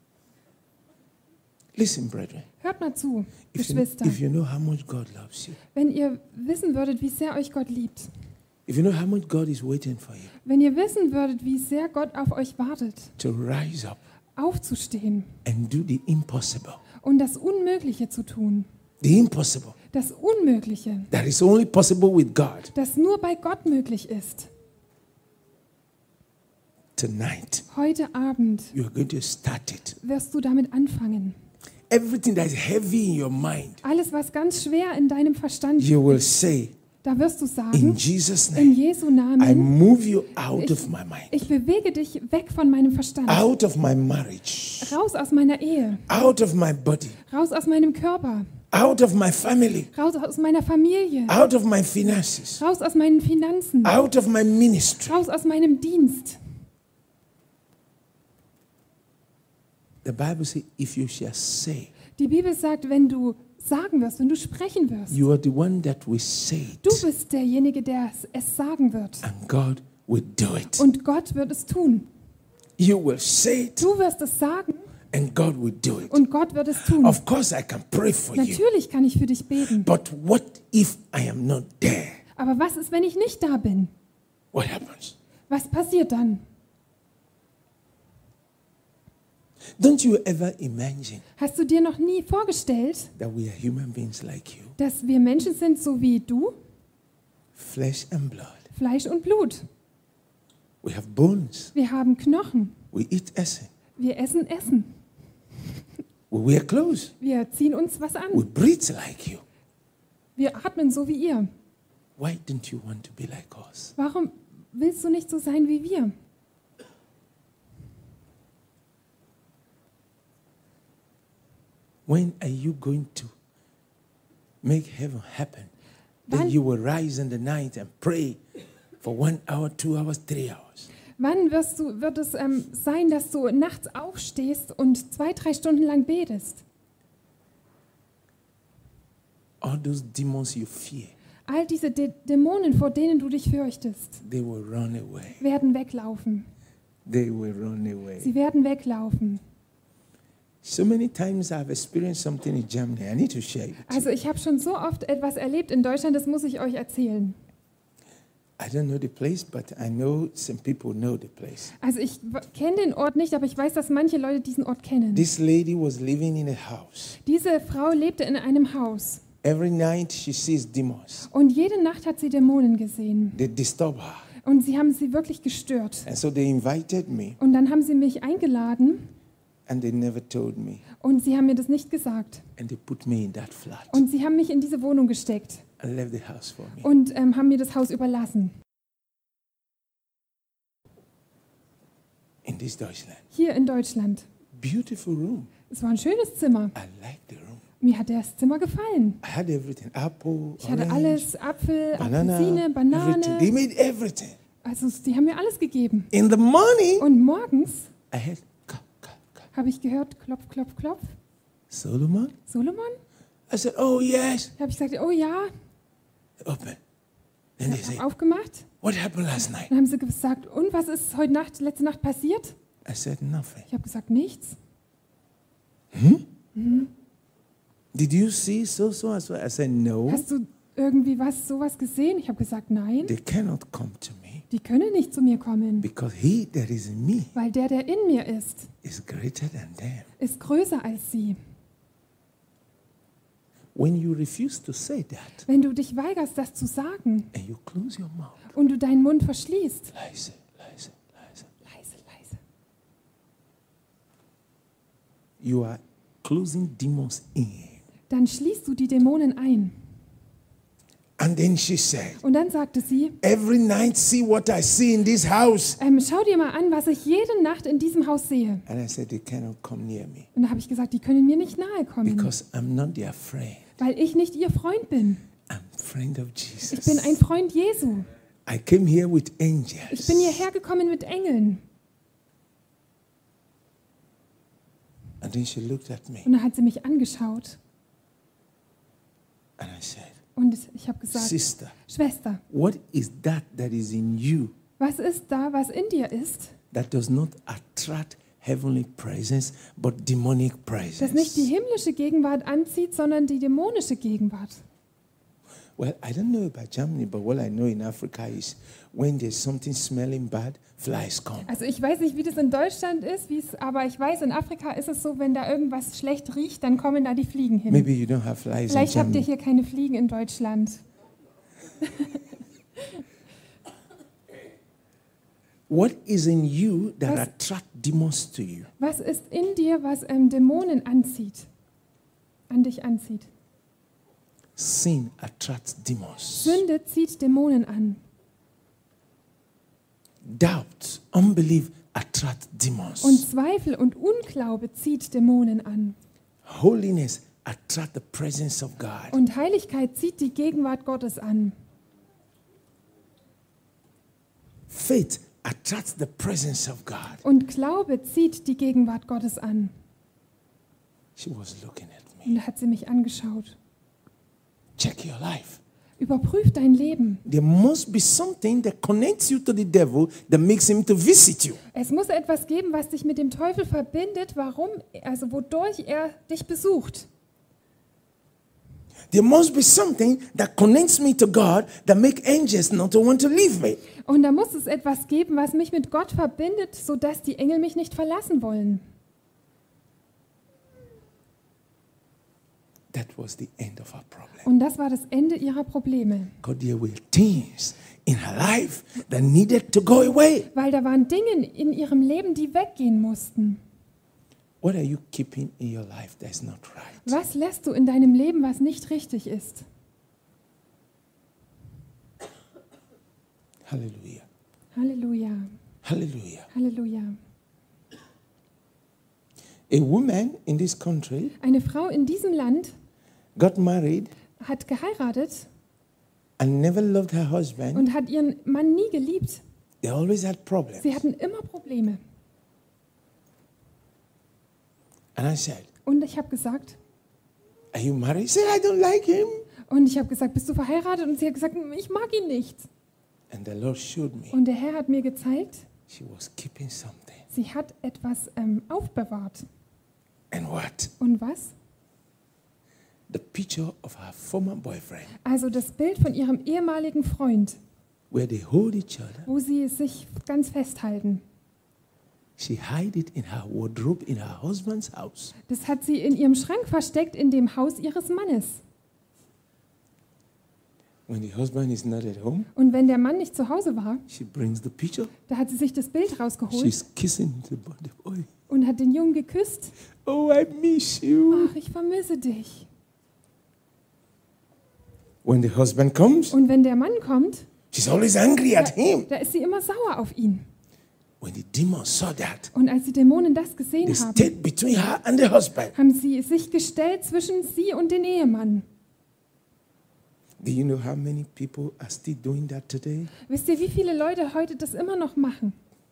Listen, brethren. Hört mal zu, If Geschwister. you know how much God loves you, Wenn ihr wissen würdet, wie sehr euch Gott liebt, if you know how much God is waiting for you wenn ihr wissen würdet, wie sehr Gott auf euch wartet, to rise up aufzustehen and do the impossible, und das Unmögliche zu tun, the impossible das Unmögliche, that is only possible with God, das nur bei Gott möglich ist, tonight heute Abend you are going to start it. wirst du damit anfangen. Everything that is heavy in your mind, Alles, was ganz schwer in deinem Verstand you will ist, say, da wirst du in sagen, Jesus' in name, Jesu I Namen, move you out of my mind, ich bewege dich weg von meinem Verstand, out of my marriage, raus aus meiner Ehe, out of my body, raus aus meinem Körper, out of my family, raus aus meiner Familie, out of my finances, raus aus meinen Finanzen, out of my ministry. raus aus meinem Dienst. The Bible says, if you shall say, Die Bibel sagt, wenn du sagen wirst, wenn du sprechen wirst, you are the one that will say du it, bist derjenige, der es sagen wird. and God will do it. Und Gott wird es tun. You will say it, Du wirst es sagen and God will do it. und Gott wird es tun. Of course, I can pray for you, Natürlich kann ich für dich beten. but what if I am not there? Aber was ist, wenn ich nicht da bin? What happens? Was passiert dann? Don't you ever imagine Hast du dir noch nie vorgestellt, that we are human beings like you, dass wir Menschen sind, so wie du? flesh and blood? Fleisch und Blut. We have bones. Wir haben Knochen. We eat Essen. Wir essen Essen. We wear clothes. Wir ziehen uns was We an. breathe like you. Wir atmen so wie ihr. Why don't you want to be like us? Warum willst du nicht so sein wie wir? When are you going to make heaven happen? Then Wann- you will rise in the night and pray for 1 hour, 2 hours, 3 hours. Wann wird es sein, dass du nachts aufstehst und 2, 3 Stunden lang betest? All those demons you fear, All diese Dämonen, vor denen du dich fürchtest, they will run away. werden weglaufen. They will run away. Sie werden weglaufen. So many times I've experienced something in Germany. I need to share it. Also ich habe schon so oft etwas erlebt in Deutschland, das muss ich euch erzählen. I don't know the place, but I know some people know the place. Also ich kenne den Ort nicht, aber ich weiß, dass manche Leute diesen Ort kennen. This lady was living in a house. Diese Frau lebte in einem Haus Every night she sees demons. und jede Nacht hat sie Dämonen gesehen They disturb her. und sie haben sie wirklich gestört. And so they invited me, Und dann haben sie mich eingeladen and they never told me. und sie haben mir das nicht gesagt. And they put me in that flat Und sie haben mich in diese Wohnung gesteckt and left the house for me. und haben mir das Haus überlassen. In this Deutschland. Hier in Deutschland. Beautiful room. Es war ein schönes Zimmer. I like the room. Mir hat das Zimmer gefallen. I had everything. Apple, Ich hatte orange, alles, Apfel, banana, Apfelsine, everything. They Banane. made everything. Also die haben mir alles gegeben. In the morning, Und morgens I had ka, ka, ka. habe ich gehört, klopf, klopf, klopf. Solomon. Solomon? I said, oh yes. Da habe ich gesagt, oh ja. Open. Then they said, Aufgemacht. what happened last night? Dann haben sie gesagt, und was ist heute Nacht, letzte Nacht passiert? I said, nothing. Ich habe gesagt, nichts. Did you see so and so? I said, no. Hast du irgendwie sowas gesehen? Ich habe gesagt, nein. They cannot come to me Die können nicht zu mir kommen, because he that is in me weil der in mir ist, is greater than them. ist größer als sie. When you refuse to say that Wenn du dich weigerst, das zu sagen and you close your mouth, und du deinen Mund verschließt, leise, leise, leise, leise, leise, you are closing demons in. dann schließt du die Dämonen ein. And then she said, Und dann sagte sie, every night see what I see in this house. schau dir mal an, was ich jede Nacht in diesem Haus sehe. And I said, they cannot come near me Und da habe ich gesagt, die können mir nicht nahe kommen, because I'm not their friend. weil ich nicht ihr Freund bin. I'm a friend of Ich bin ein Jesus. Freund Jesu. I came here with Ich angels. bin hierher gekommen mit Engeln. And then she looked at me Und dann hat sie mich angeschaut. and I said, Und ich habe gesagt, sister, Schwester, what is that is in you was ist da, was in dir ist, that does not attract heavenly presence, but demonic das nicht die presence? himmlische Gegenwart anzieht, sondern die dämonische Gegenwart? Well, I don't know about Germany, but what I know in Africa is when there's something smelling bad, flies come. Also ich weiß nicht, wie das in Deutschland ist, aber ich weiß, in Afrika ist es so, wenn da irgendwas schlecht riecht, dann kommen da die Fliegen hin. Maybe you don't have flies in Vielleicht habt ihr Germany. hier keine Fliegen in Deutschland. What is in you that Was- attract demons to you? Was ist in dir, was Dämonen anzieht, an dich anzieht? Sin attracts demons. Sünde zieht Dämonen an. Doubt, unbelief attract demons. Und Zweifel und Unglaube zieht Dämonen an. Holiness attract the presence of God. Und Heiligkeit zieht die Gegenwart Gottes an. Faith attracts the presence of God. Und Glaube zieht die Gegenwart Gottes an. She was looking at me. Und da hat sie mich angeschaut. Check your life. Überprüf dein Leben. There must be something that connects you to the devil that makes him to visit you. Es muss etwas geben, was dich mit dem Teufel verbindet, wodurch er dich besucht. There must be something that connects me to God that makes angels not to want to leave me. Und da muss es etwas geben, was mich mit Gott verbindet, sodass die Engel mich nicht verlassen wollen. That was the end of our problem. Und das war das Ende ihrer Probleme. God, there were things in her life that needed to go away. Weil da waren Dinge in ihrem Leben, die weggehen mussten. What are you keeping in your life that's not right? Was lässt du in deinem Leben, was nicht richtig ist? Hallelujah. Halleluja, Hallelujah. Halleluja. A woman in this country Eine Frau in diesem Land got married hat geheiratet and never loved her husband. und hat ihren Mann nie geliebt. They always had problems. Sie hatten immer Probleme. And I said, Und ich habe gesagt, are you married? She said, I don't like him. bist du verheiratet? Und sie hat gesagt, ich mag ihn nicht. And the Lord showed me Und der Herr hat mir gezeigt, she was keeping something. sie hat etwas aufbewahrt. And what? Und was? The picture of her former boyfriend, Also das Bild von ihrem ehemaligen Freund, where they hold each other. wo sie sich ganz festhalten. She hid it in her wardrobe in her husband's house. Das hat sie in ihrem Schrank versteckt, in dem Haus ihres Mannes. When the husband is not at home, Und wenn der Mann nicht zu Hause war, she brings the picture. da hat sie sich das Bild rausgeholt She's kissing the boy. und hat den Jungen geküsst. Oh, I miss you. Ach, ich vermisse dich. When the husband comes, Und wenn der Mann kommt, she's always angry at him. da ist sie immer sauer auf ihn. When the demons saw that, Und als die Dämonen das gesehen they haben, stayed between her and the husband. haben sie sich gestellt zwischen sie und den Ehemann. Do you know how many people are still doing that today? Wisst ihr, wie viele Leute heute das immer noch machen?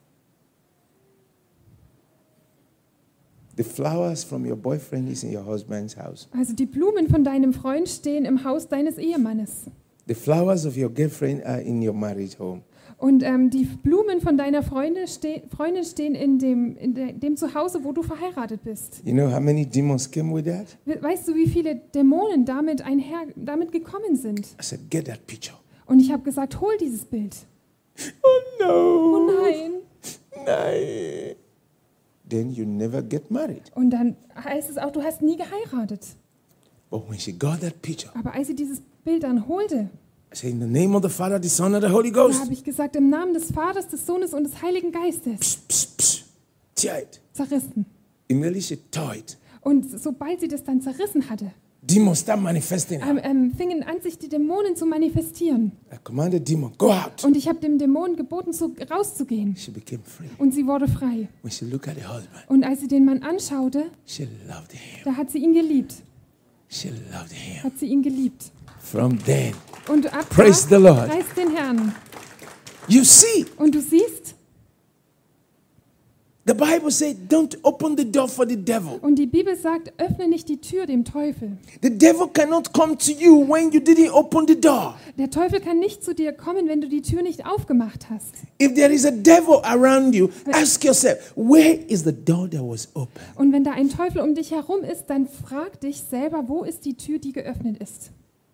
The flowers from your boyfriend is in your husband's house. Also die Blumen von deinem Freund stehen im Haus deines Ehemannes. The flowers of your girlfriend are in your marriage home. Und die Blumen von deiner Freundin stehen in dem Zuhause, wo du verheiratet bist. You know how many demons came with that? Weißt du, wie viele Dämonen damit gekommen sind? I said, get that picture. Und ich habe gesagt, hol dieses Bild. Oh no. Oh nein. Nein. Then you never get married. Und dann heißt es auch, du hast nie geheiratet. But when she got that picture, Aber als sie dieses Bild dann holte, I said, in the name of the Father, the Son, and the Holy da Ghost. habe ich gesagt, im Namen des Vaters, des Sohnes und des Heiligen Geistes, Psst, psst, psst. Tear it. zerrissen. Immediately she tore it. Und sobald sie das dann zerrissen hatte, Demons start manifesting. fingen an, sich die Dämonen zu manifestieren. I commanded demon, go out. Und ich habe dem Dämon geboten, rauszugehen. She became free. Und sie wurde frei. When she looked at the husband, Und als sie den Mann anschaute, she loved him. da hat sie ihn geliebt. She loved him. Hat sie ihn geliebt. From then, Und ab Praise da the Lord. preist den Herrn. you see, Und du siehst, The Bible says, don't open the door for the devil. Und die Bibel sagt, öffne nicht die Tür dem Teufel. The devil cannot come to you when you didn't open the door. Der Teufel kann nicht zu dir kommen, wenn du die Tür nicht aufgemacht hast. If there is a devil around you, ask yourself, where is the door that was open? Und wenn da ein Teufel um dich herum ist, dann frag dich selber, wo ist die Tür, die geöffnet ist?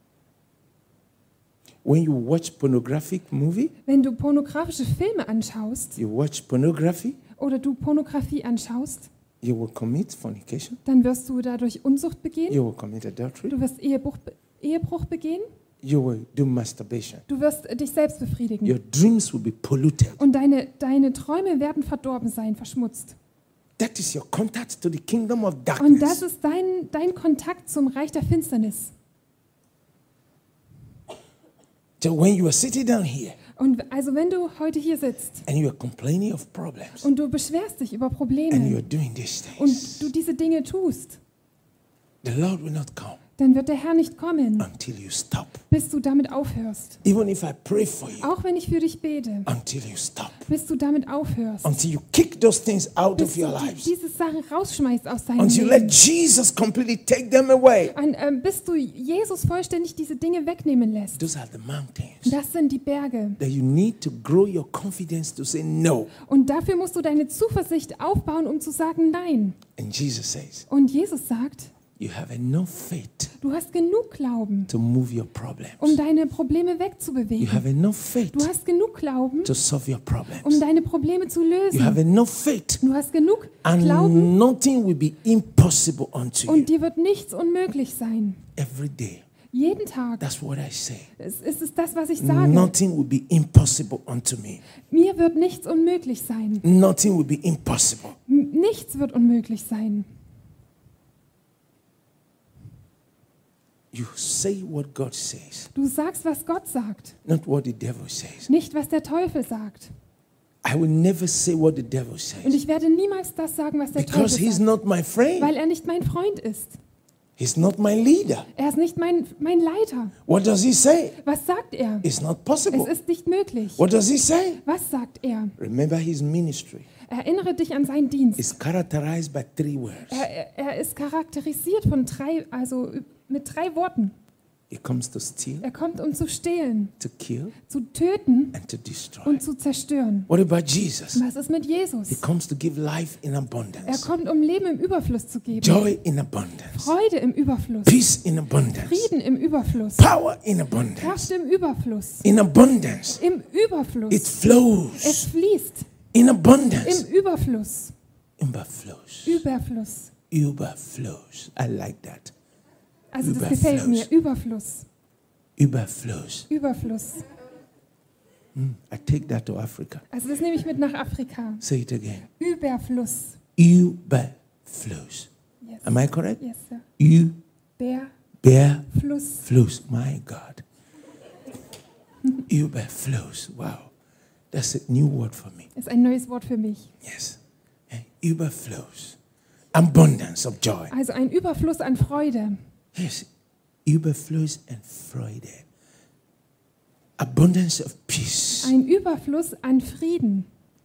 When you watch pornographic movie, Wenn du pornografische Filme anschaust you watch pornography, oder du Pornografie anschaust, you will commit fornication, dann wirst du dadurch Unzucht begehen, you will commit adultery, du wirst Ehebruch begehen, you will do masturbation. du wirst dich selbst befriedigen. Your dreams will be polluted. Und deine Träume werden verdorben sein, verschmutzt. That is your contact to the kingdom of Und das darkness. ist dein Kontakt zum Reich der Finsternis. So when you are sitting down here Und also wenn du heute hier sitzt and you are complaining of problems und du beschwerst dich über and you Probleme are doing these und things, du diese Dinge tust, the Lord will not come dann wird der Herr nicht kommen, until you stop. bis du damit aufhörst. Even if I pray for you, Auch wenn ich für dich bete, until you stop. bis du damit aufhörst. Until you kick those things out Bis of du your lives. diese Sachen rausschmeißt aus deinem Until you Leben. let Jesus completely take them away. Bis du Jesus vollständig diese Dinge wegnehmen lässt. Those are the mountains Das sind die Berge. that you need to grow your confidence to say no. Und dafür musst du deine Zuversicht aufbauen, um zu sagen Nein. And Jesus says, Und Jesus sagt, you have enough faith du hast genug Glauben, to move your um problems. deine Probleme You wegzubewegen. have enough faith Du hast genug Glauben, to solve your um problems. deine Probleme zu You have lösen. enough faith Du hast genug Glauben and nothing will be impossible unto you. und dir wird nichts unmöglich sein. Every day. Jeden Tag. That's what I say. Es ist das, was ich sage. Nothing will be impossible unto me. Mir wird nichts unmöglich sein. Nothing will be impossible. Nichts wird unmöglich sein. You say what God says, Du sagst, was Gott sagt, not what the devil says. nicht was der Teufel sagt. I will never say what the devil Und says ich werde niemals das sagen, was der because Teufel he's sagt, not my friend. weil er nicht mein Freund ist. He's not my leader. Er ist nicht mein Leiter. What does he say? Was sagt er? It's not Es possible. ist nicht möglich. What does he say? Was sagt er? Remember his ministry Erinnere dich an seinen Dienst. is characterized by 3 words. Er ist charakterisiert mit 3 Worten. He comes to steal, Er kommt, um zu stehlen, to kill, zu töten and to destroy. und zu zerstören. What about Jesus? Was ist mit Jesus? He comes to give life in Er abundance, kommt, um Leben im Überfluss zu geben. joy in abundance, Freude im Überfluss. peace in abundance, Frieden im Überfluss. power in abundance. Kraft im Überfluss. In abundance, Im it Überfluss. Es flows. fließt. In abundance, Im Überfluss. overflows. Überfluss. Overflows. I like that. Also das gefällt mir. Überfluss. Overflows. Überfluss. I take that to Africa. Also das nehme ich mit nach Afrika. Say it again. Überfluss. Overflows. Yes. Am I correct? Yes, sir. Überfluss. Fluss. My God. Überflows. Wow. That's a new word for me. Ist ein neues Wort für mich. Yes. Überflows. Abundance of joy. Also ein Überfluss an Freude. Yes. Überfluss and Freude. Abundance of peace. Ein Überfluss an Frieden.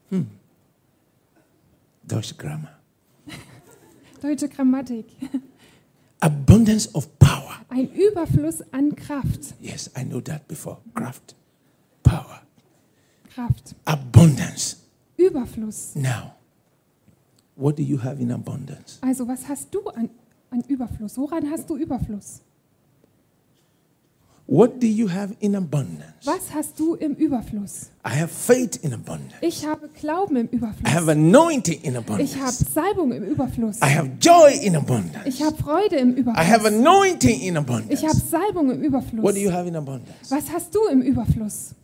Deutsche Grammar. Deutsche Grammatik. Abundance of power. Ein Überfluss an Kraft. Yes, I know that before. Craft. Power. Kraft. Abundance. Überfluss. Now, what do you have in abundance? Also was hast du an Überfluss? Woran hast du Überfluss? What do you have in abundance? Was hast du im Überfluss? I have faith in abundance. Ich habe Glauben im I Überfluss. have anointing in Ich habe abundance. Salbung im Überfluss. I have joy in abundance. Ich habe Freude im I have Überfluss. anointing in Ich habe abundance. Salbung im What Überfluss. do you have in abundance? Was hast du im Überfluss?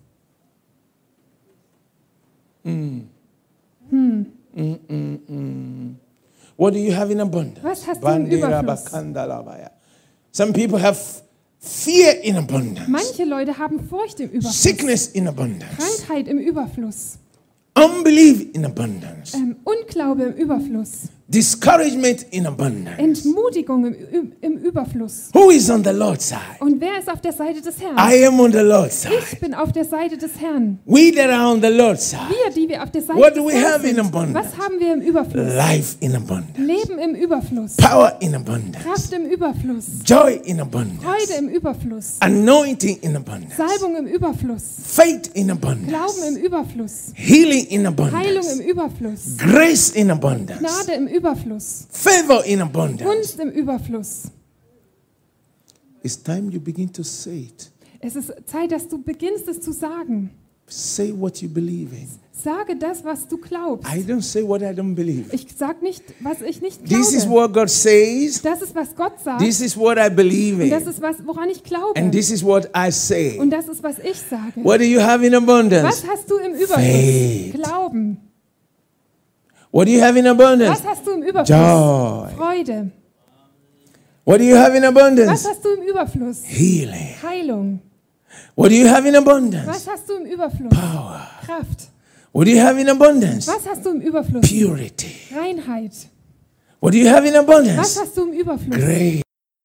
What do you have in abundance? Was hast du im Überfluss? Bakandalabaya. Some people have fear in abundance. Manche Leute haben Furcht im Überfluss. Sickness in abundance. Krankheit im Überfluss. Unbelief in abundance. Unglaube im Überfluss. Discouragement in abundance. Entmutigung im Überfluss. Who is on the Lord's side? Und wer ist auf der Seite des Herrn? I am on the Lord's side. Ich bin auf der Seite des Herrn. We that are on the Lord's side. Wir, die wir auf der Seite What des do we Herrn have in sind. abundance? Was haben wir im Überfluss? Life in abundance. Leben im Überfluss. Power in abundance. Kraft im Überfluss. Joy in abundance. Freude im Überfluss. Anointing in abundance. Salbung im Überfluss. Faith in abundance. Glauben im Überfluss. Healing in Heilung abundance. im Überfluss. Grace in abundance. Gnade im Überfluss. Favor in abundance. Gunst im Überfluss. It's time you begin to say it. Es ist Zeit, dass du beginnst, es zu sagen. Say what you believe in. Sage das, was du glaubst. I don't say what I don't believe. Ich sage nicht, was ich nicht This is glaube. what God says. Das ist, was Gott sagt. This is what I believe Und das in. ist, woran ich glaube. And this is what I say. Und das ist, was ich sage. What do you have in abundance? Was hast du im Überfluss? Faith. Glauben. What do you have in abundance? Was hast du im Überfluss? Joy. Freude. What do you have in Was abundance? hast du im Überfluss? Healing. Heilung. What do you have in abundance? Was hast du im Überfluss? Power. Kraft. What do you have in abundance? Was hast du im Überfluss? Purity. Reinheit. What do you have in Was abundance? hast du im Überfluss? Grace.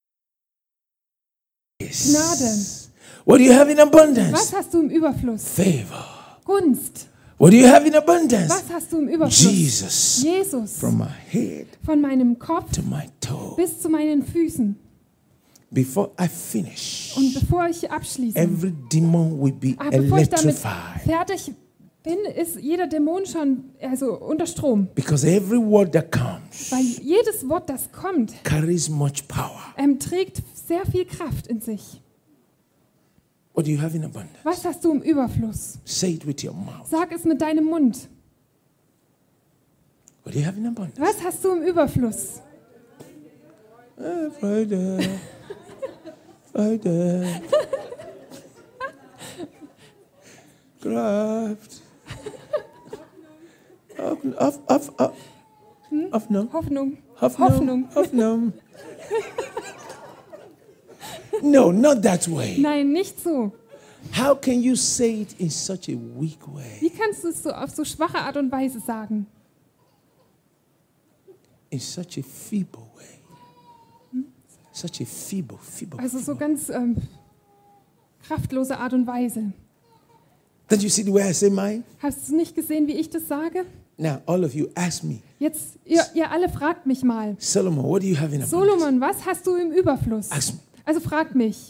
Gnade. What do you have in abundance? Was hast du im Überfluss? Favor. Gunst. What do you have in abundance? Was hast du im Überfluss? Jesus. Jesus. From my head Von meinem Kopf to my toe. bis zu meinen Füßen. Before I finish, Und bevor ich abschließe, every demon will be bevor ich damit electrified. fertig bin, ist jeder Dämon schon unter Strom. Because every word that comes Weil jedes Wort, das kommt, carries much power. trägt sehr viel Kraft in sich. What do you have in abundance? Was hast du im Überfluss? Say it with your mouth. Sag es mit deinem Mund. What do you have in abundance? Was hast du im Überfluss? Freude. Freude. Kraft. Hoffnung. Hoffnung. Hoffnung. Hoffnung. No, not that way. Nein, nicht so. How can you say it in such a weak way? Wie kannst du es so auf so schwache Art und Weise sagen? In such a feeble way. Such a feeble. Also so ganz kraftlose Art und Weise. Don't you see the way I say mine? Hast du nicht gesehen, wie ich das sage? Now, all of you, ask me. Jetzt, ihr alle fragt mich mal. Solomon, what do you have in abundance? Solomon, was hast du im Überfluss? Ask me. Also frag mich.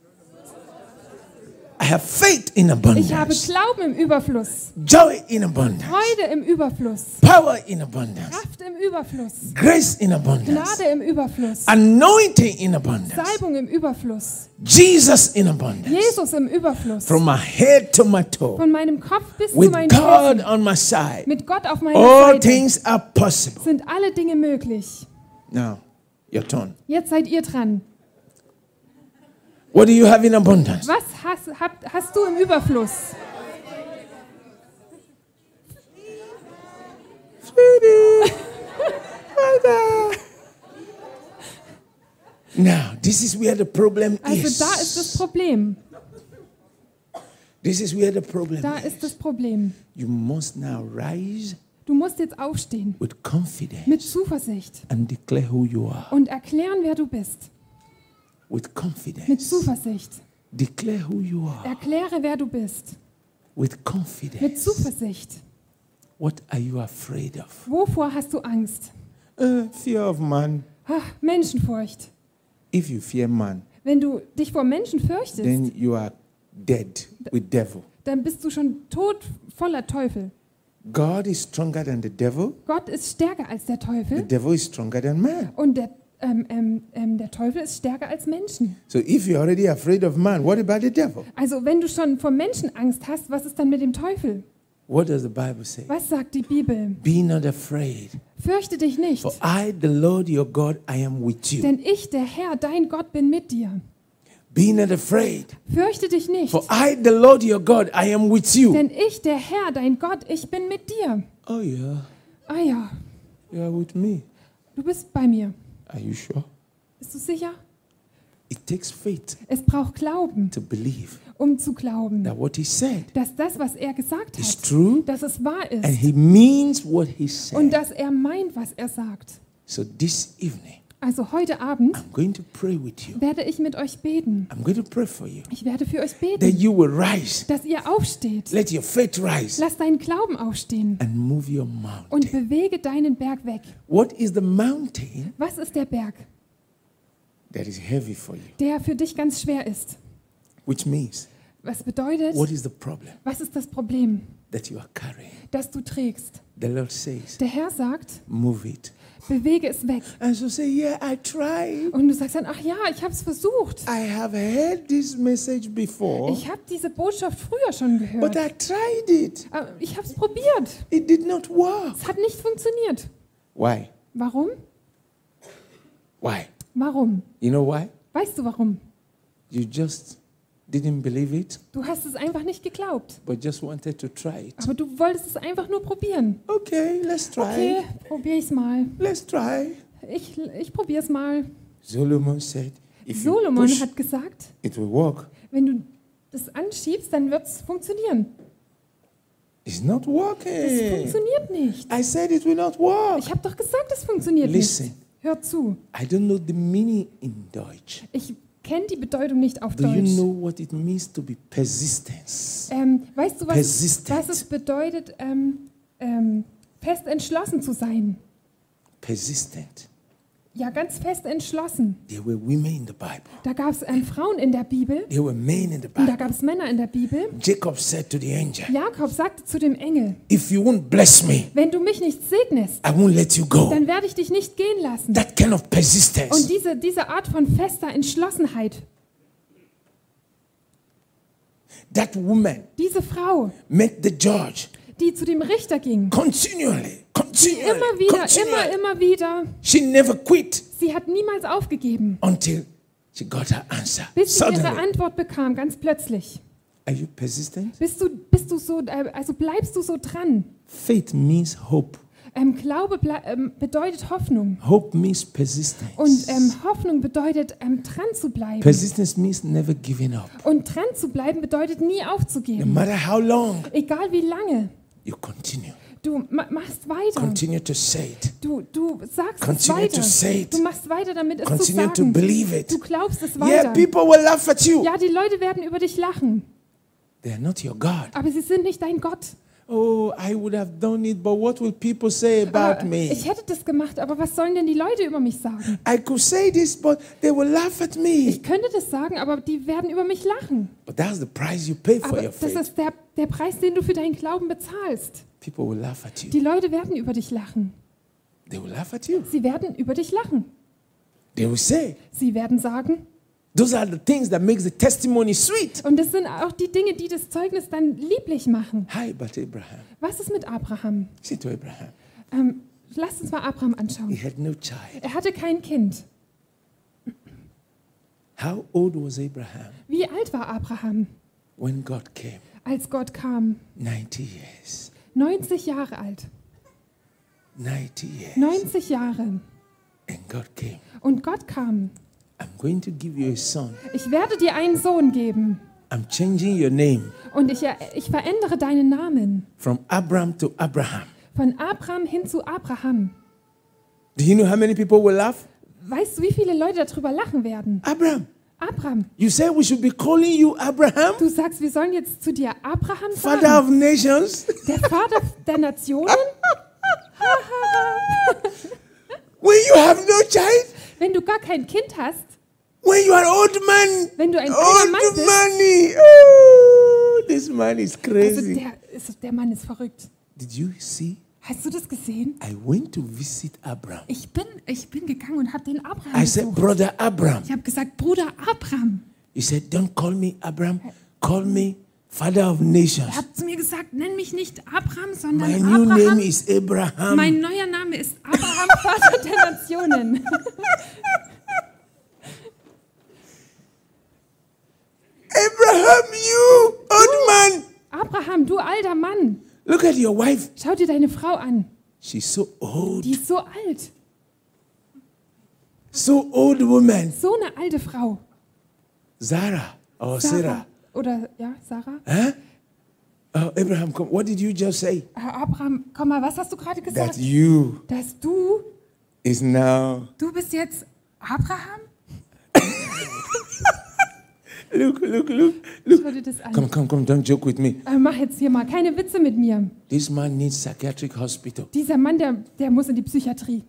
I have faith in Ich habe abundance. Glauben im Überfluss, Joy in abundance. Freude im Überfluss, Power in abundance. Kraft im Überfluss, Grace in abundance. Gnade im Überfluss, Anointing in abundance. Salbung im Überfluss, Jesus in abundance. Jesus im Überfluss. From my head to my toe. Von meinem Kopf bis zu With meinen God Füßen. on my side. Mit Gott auf meiner All Seite things are possible. sind alle Dinge möglich. Now, your turn. Jetzt seid ihr dran. What do you have in abundance? Was hast du im Überfluss? Now, this is where the problem Also is. da ist das Problem. This is where the problem Da ist das is. Problem. You must now rise Du musst jetzt aufstehen with confidence mit Zuversicht and declare who you are. und erklären, wer du bist. With Mit confidence. Zuversicht. Declare who you are. Erkläre, wer du bist. With Mit confidence. Zuversicht. What are you afraid of? Wovor hast du Angst? Fear of man. Ach, Menschenfurcht. If you fear man, Wenn du dich vor Menschen fürchtest, then you are dead with devil. dann bist du schon tot voller Teufel. God is stronger than the devil. Gott ist stärker als der The Teufel devil is stronger than man. und der Teufel ist stärker als Menschen. So if you're already afraid of man, what about the devil? Also wenn du schon vor Menschen Angst hast, was ist dann mit dem Teufel? What does the Bible say? Was sagt die Bibel? Be not afraid. Fürchte dich nicht, For I, the Lord your God, I am with you. denn ich, der Herr, dein Gott, bin mit dir. Be not afraid. Fürchte dich nicht, For I, the Lord your God, I am with you. denn ich, der Herr, dein Gott, ich bin mit dir. Oh yeah, Ah ja, you are with me. du bist bei mir. Are you sure? Bist du sicher? It takes faith Es braucht Glauben, to believe um zu glauben, that what he said dass das, was er gesagt is hat, true dass es wahr and ist he means what he und said. dass er meint, was er sagt. So this evening, Also heute Abend I'm going to pray with you. werde ich mit euch beten. I'm going to pray for you Ich werde für euch that beten, you will rise. dass ihr aufsteht. Let your faith rise Lass deinen Glauben aufstehen and move your und mountain. bewege deinen Berg weg. What is the mountain Was ist der Berg, that is heavy for you? der für dich ganz schwer ist? Which means, Was bedeutet, what is the problem was ist das Problem, that you are carrying? das du trägst? The Lord says, Der Herr sagt, move it. bewege es weg. And so say, yeah, I tried. Und du sagst dann, ach ja, ich habe es versucht. I have heard this message before, Ich habe diese Botschaft früher schon but gehört. I tried it. Aber ich habe es probiert. It did not work. Es hat nicht funktioniert. Why? Warum? Why? Warum? You know why? Weißt du warum? You just didn't believe it, Du hast es einfach nicht geglaubt. but just wanted to try it. Aber du wolltest es einfach nur probieren. Okay, let's try. Okay, probiere ich es mal. Let's try. Ich probiere es mal. Solomon said, if you Solomon push, hat gesagt, it will work. wenn du das anschiebst, dann wird es funktionieren. It's not Das working. funktioniert nicht. I said it will not work. Ich habe doch gesagt, es funktioniert Listen. nicht. Hör zu. I don't know the meaning in Deutsch. Ich kenne die Bedeutung nicht auf Do you Deutsch. know what it means to be persistence? Weißt du, was es bedeutet, fest entschlossen zu sein? Persistent. Ja, ganz fest entschlossen. There were women in the Bible. Da gab es Frauen in der Bibel There were men in the und da Bible. gab es Männer in der Bibel. Jacob said to the angel, Jakob sagte zu dem Engel, if you won't bless me, wenn du mich nicht segnest, I won't let you go. dann werde ich dich nicht gehen lassen. That kind of persistence. Und diese Art von fester Entschlossenheit, That woman diese Frau, met the judge die zu dem Richter ging, continually. immer wieder, immer wieder, She never quit sie hat niemals aufgegeben, until she got her answer. bis sie ihre Suddenly. Antwort bekam, ganz plötzlich. Are you persistent? Bleibst du so dran? Faith means hope. Glaube bedeutet Hoffnung. Hope means persistence. Und Hoffnung bedeutet, dran zu bleiben. Persistence means never giving up. Und dran zu bleiben bedeutet nie No aufzugeben. matter how long, Egal wie lange. you continue. Du machst weiter. Continue to say it. Du sagst es Continue weiter. to say it. Du machst weiter damit, es zu Continue to sagen. believe it. Du glaubst es Yeah, weiter. people will laugh at you. Ja, die Leute werden über dich lachen. They are not your God. Aber sie sind nicht dein Gott. Oh, I would have done it, but what will people say about Aber me? ich hätte das gemacht, aber was sollen denn die Leute über mich sagen? I could say this, but they will laugh at me. Ich könnte das sagen, aber die werden über mich lachen. But that's the price you pay for Aber your das faith. ist der Preis, den du für deinen Glauben bezahlst. People will laugh at you. Die Leute werden über dich lachen. They will laugh at you. Sie werden über dich lachen. They will say, Sie werden sagen, those are the things that makes the testimony sweet. und das sind auch die Dinge, die das Zeugnis dann lieblich machen. Hi, but Abraham. Was ist mit Abraham? Say to Abraham, Lasst uns mal Abraham he anschauen. had no child. Er hatte kein Kind. How old was Abraham Wie alt war Abraham, when God came? als Gott kam? 90 years. 90 Jahre alt. 90 years. 90 Jahre. And God came. Und Gott kam. I'm going to give you a son. Ich werde dir einen Sohn geben. I'm changing your name Und ich verändere deinen Namen. from Abram to Abraham. Von Abraham hin zu Abraham. Do you know how many people will laugh? Weißt du, wie viele Leute darüber lachen werden? Abraham. Abraham. You said we should be calling you Abraham, Du sagst, wir sollen jetzt zu dir Abraham father sagen. of nations. Der Vater der Nationen? When you have no child, Wenn du gar kein Kind hast, when you are old man, wenn du ein alter Mann old bist, money. Oh, this man is also crazy. der Mann ist verrückt. Did you see? Hast du das gesehen? I went to visit Abraham. Ich bin gegangen und habe den Abraham I said, besucht. brother Abraham. Ich habe gesagt, Bruder Abraham. He said, don't call me Abraham, call me father of nations. Er hat zu mir gesagt, nenn mich nicht Abraham, My sondern new name Abraham. is Abraham. Mein neuer Name ist Abraham, Vater der Nationen. Abraham, you old man. Abraham, du alter Mann, Look at your wife. schau dir deine Frau an. She's so old. Die ist so alt. So old woman. So eine alte Frau. Sarah or Sarah. Oder, ja, Sarah. Huh? Oh, Abraham, come. What did you just say? Abraham, komm mal, was hast du gerade gesagt? That you Dass du is now. bist jetzt Abraham? Look. Schau dir das an. Come, don't joke with me. Mach jetzt hier mal keine Witze mit mir. This man needs psychiatric hospital. Dieser Mann, der muss in die Psychiatrie.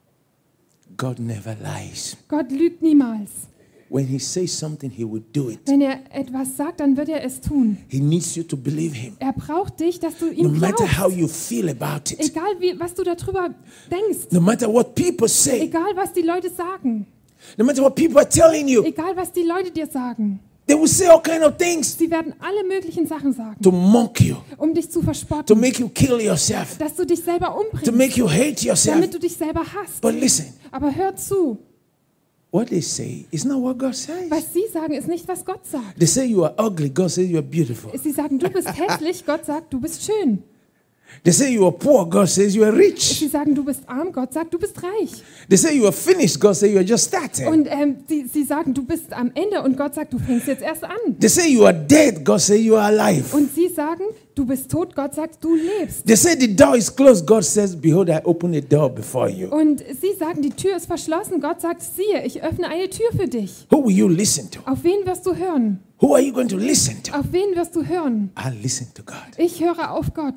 God never lies. Gott lügt niemals. When he says something, he will do it. Wenn er etwas sagt, dann wird er es tun. He needs you to believe him. Er braucht dich, dass du No ihm matter how glaubst. you feel about it. Egal, was du darüber denkst. No matter what people say. Egal, was die Leute sagen. No matter what people are telling you. Egal, was die Leute dir sagen. They will say all kind of things Sie werden alle möglichen Sachen sagen, to mock you, um dich zu to verspotten, make you kill yourself, dass du dich selber to umbringst, make you hate yourself. damit du dich selber hasst. But listen, Aber hör zu, what they say is not what God says. was sie sagen, ist nicht, was Gott sagt. They say you are ugly, God says you are beautiful. Sie sagen, du bist hässlich, Gott sagt, du bist schön. They say you are poor, God says you are rich. Sie sagen, du bist arm, Gott sagt, du bist reich. They say you are finished, God says you are just starting. Und sie sagen, du bist am Ende und Gott sagt, du fängst jetzt erst an. They say you are dead, God says you are alive. Und sie sagen, du bist tot, Gott sagt, du lebst. They say the door is closed, God says, behold, I open a door before you. Und sie sagen, die Tür ist verschlossen, Gott sagt, siehe, ich öffne eine Tür für dich. Who will you listen to? Auf wen wirst du hören? Who are you going to listen to? Auf wen wirst du hören? I'll listen to God. Ich höre auf Gott.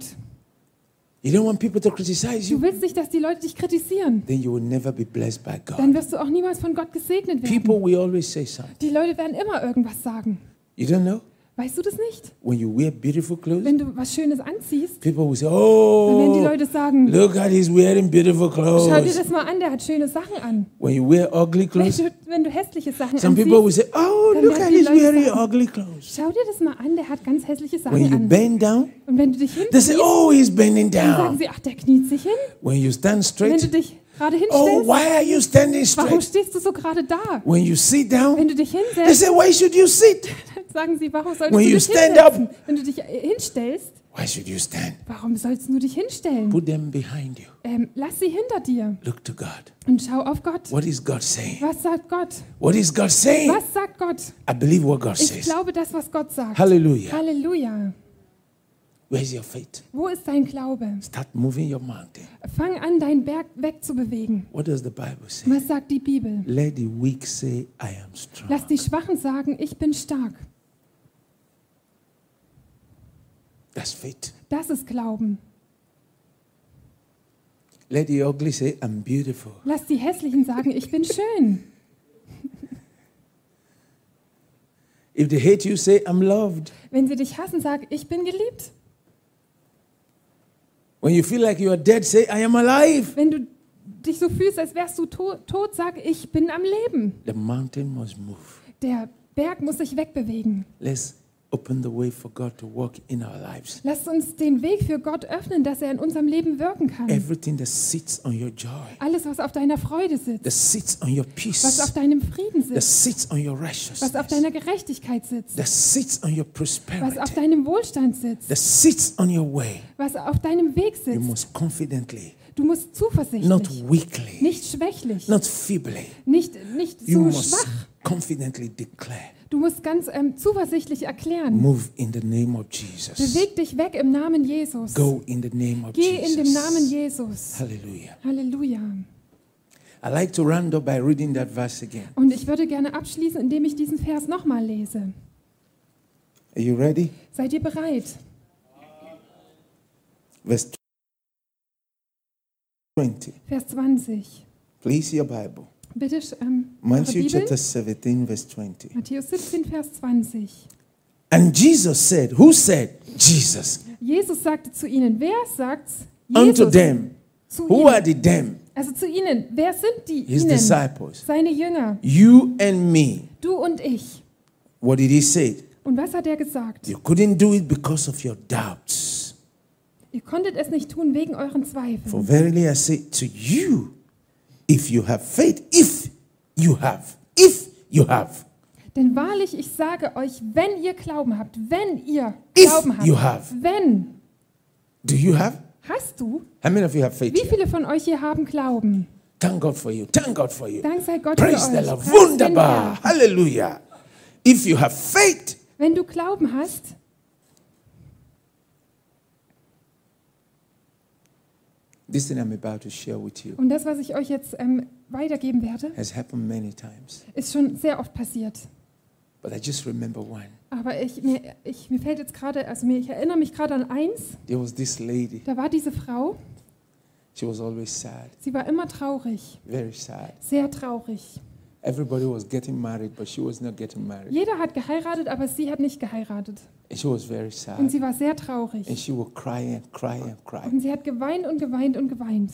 You don't want people to criticize Du you? willst nicht, dass die Leute dich kritisieren. Then you will never be blessed by Dann God. wirst du auch niemals von Gott gesegnet werden. People will always say something. Die Leute werden immer irgendwas sagen. You don't know? Weißt du das nicht? When you wear beautiful clothes, Wenn du was Schönes anziehst, people will say, dann werden die oh, Leute sagen, look at he's wearing beautiful schau dir clothes. das mal an, der hat schöne Sachen an. When you wear ugly clothes, Wenn du hässliche Sachen some people will anziehst, say, oh, Dann look werden at die he's Leute wearing sagen, ugly clothes. schau dir das mal an, der hat ganz hässliche When Sachen you an. bend down, Und wenn du dich they hinkniest, say, oh, he's bending dann sagen down. sie, ach, der kniet sich hin. When you stand Wenn du straight, dich gerade oh, hinstellst, why are you standing warum straight? stehst du so gerade da? When you sit Wenn down, du dich they hinsetzt, say, why should you sit? dann sagen sie, warum solltest When du you dich stand hinsetzen? Wenn du dich hinstellst, Why should you stand? warum sollst du dich hinstellen? Put them behind you. Lass sie hinter dir Look to God. und schau auf Gott. What is God saying? Was sagt Gott? What is God saying? Was sagt Gott? I believe what God Ich says. glaube das, was Gott sagt. Hallelujah. Halleluja. Where's your faith? Wo ist dein Glaube? Start moving your mountain. Fang an, deinen Berg wegzubewegen. What does the Bible say? Was sagt die Bibel? Let the weak say, I am strong. Lass die Schwachen sagen, ich bin stark. That's faith. Das ist Glauben. Let the ugly say, I'm beautiful. Lass die Hässlichen sagen, ich bin schön. If they hate you, say, I'm loved. Wenn sie dich hassen, sag, ich bin geliebt. When you feel like you are dead, say, I am alive. Wenn du dich so fühlst, als wärst du tot, sag, ich bin am Leben. The mountain must move. Der Berg muss sich wegbewegen. Let's open the way for God to work in our lives. Lasst uns den Weg für Gott öffnen, dass er in unserem Leben wirken kann. Everything that sits on your joy, Alles, was auf deiner Freude that sitzt, sits on your was auf peace, deinem Frieden that sitzt, sits on your was auf righteousness, deiner Gerechtigkeit sitzt, that sits on your was auf prosperity, deinem Wohlstand sitzt, that sits on your way, was auf deinem Weg you sitzt. must confidently, Du musst not zuversichtlich, weakly, nicht schwächlich, not feebly, nicht you so must schwach. confidently declare, Du musst ganz zuversichtlich erklären. move in the name of Jesus. Beweg dich weg im Namen Jesus. Go in the name of Geh in dem Namen Jesus. Jesus. Hallelujah. Halleluja. I like to round up by reading that verse again. Und ich würde gerne abschließen, indem ich diesen Vers nochmal lese. Are you ready? Seid ihr bereit? Verse 20. Vers 20. Please, your Bible. Bitte, eure Matthew Bibel. chapter 17, verse 20. Matthäus 17, Vers 20. And Jesus said, who said? Jesus. Jesus sagte zu ihnen, wer sagt's? Unto Jesus them. zu Who are ihnen. the them? Also zu ihnen. Wer sind die His ihnen? disciples. Seine Jünger. You and me. Du und ich. What did he say? Und was hat er gesagt? You couldn't do it because of your doubts. Ihr konntet es nicht tun wegen euren For Zweifeln. verily I say to you, if you have faith, if you have. Denn wahrlich, ich sage euch, wenn ihr Glauben habt, wenn ihr If Glauben habt, you have. wenn, Do you have? hast du, How many of you have faith wie here? viele von euch hier haben Glauben? Thank God for you. Thank God for you. Dank sei Gott Praise für the euch. Lord. Preist den Wunderbar. Herrn. Hallelujah. If you have faith, Wenn du Glauben hast, this thing I'm about to share with you und das, was ich euch jetzt weitergeben werde, has happened many times. ist schon sehr oft passiert. But I just remember one. Aber mir fällt jetzt gerade, ich erinnere mich gerade an eins. There was this lady. Da war diese Frau, She was always sad, sie war immer traurig, very sad. sehr traurig. Everybody was getting married, but she was not getting married. Jeder hat geheiratet, aber sie hat nicht geheiratet. And she was very Und sad. sie war sehr And traurig. she would cry and cry and cry. Und sie hat geweint und geweint und geweint.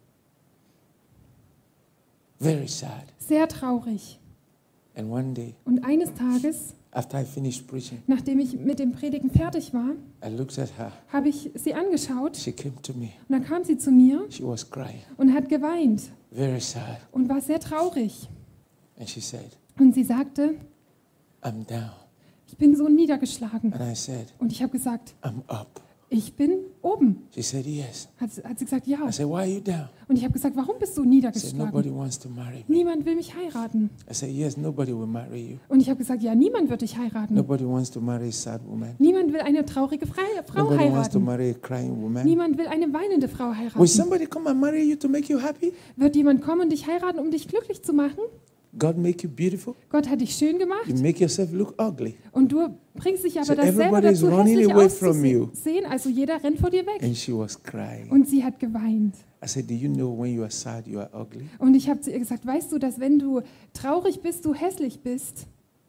Very sad. Sehr traurig. And one day, Und eines Tages, after I finished preaching, nachdem ich mit dem Predigen fertig war, I looked at her. habe ich sie angeschaut She came to me. und dann kam sie zu mir She was crying, und hat geweint very sad. und war sehr traurig. And she said, Und sie sagte, I'm down. ich bin so niedergeschlagen. And I said, Und ich habe gesagt, I'm up. ich bin oben. She said, yes. Hat sie gesagt, ja. I said, why are you down? Und ich habe gesagt, warum bist du She said, niedergeschlagen? nobody wants to marry me. Niemand will mich heiraten. I said, yes, nobody will marry you. Und ich habe gesagt, ja, niemand wird dich heiraten. Nobody wants to marry a sad woman. Niemand will eine traurige Frau Nobody wants to heiraten. marry a crying woman. Niemand will eine weinende Frau Will heiraten. somebody come and marry you to make you happy? Wird jemand kommen und dich heiraten, um dich glücklich zu machen? God make you beautiful. Gott hat dich schön gemacht You make yourself look ugly. und du bringst dich aber So das selber everybody is dazu, running hässlich away from you. auszusehen. Also jeder rennt vor dir weg. And she was crying. Und sie hat geweint. I said, do you know when you are sad, you are ugly? Und ich habe zu ihr gesagt, weißt du, dass wenn du traurig bist, du hässlich bist?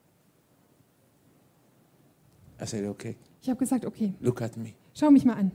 I said, okay, Ich habe gesagt, okay, look at me. schau mich mal an.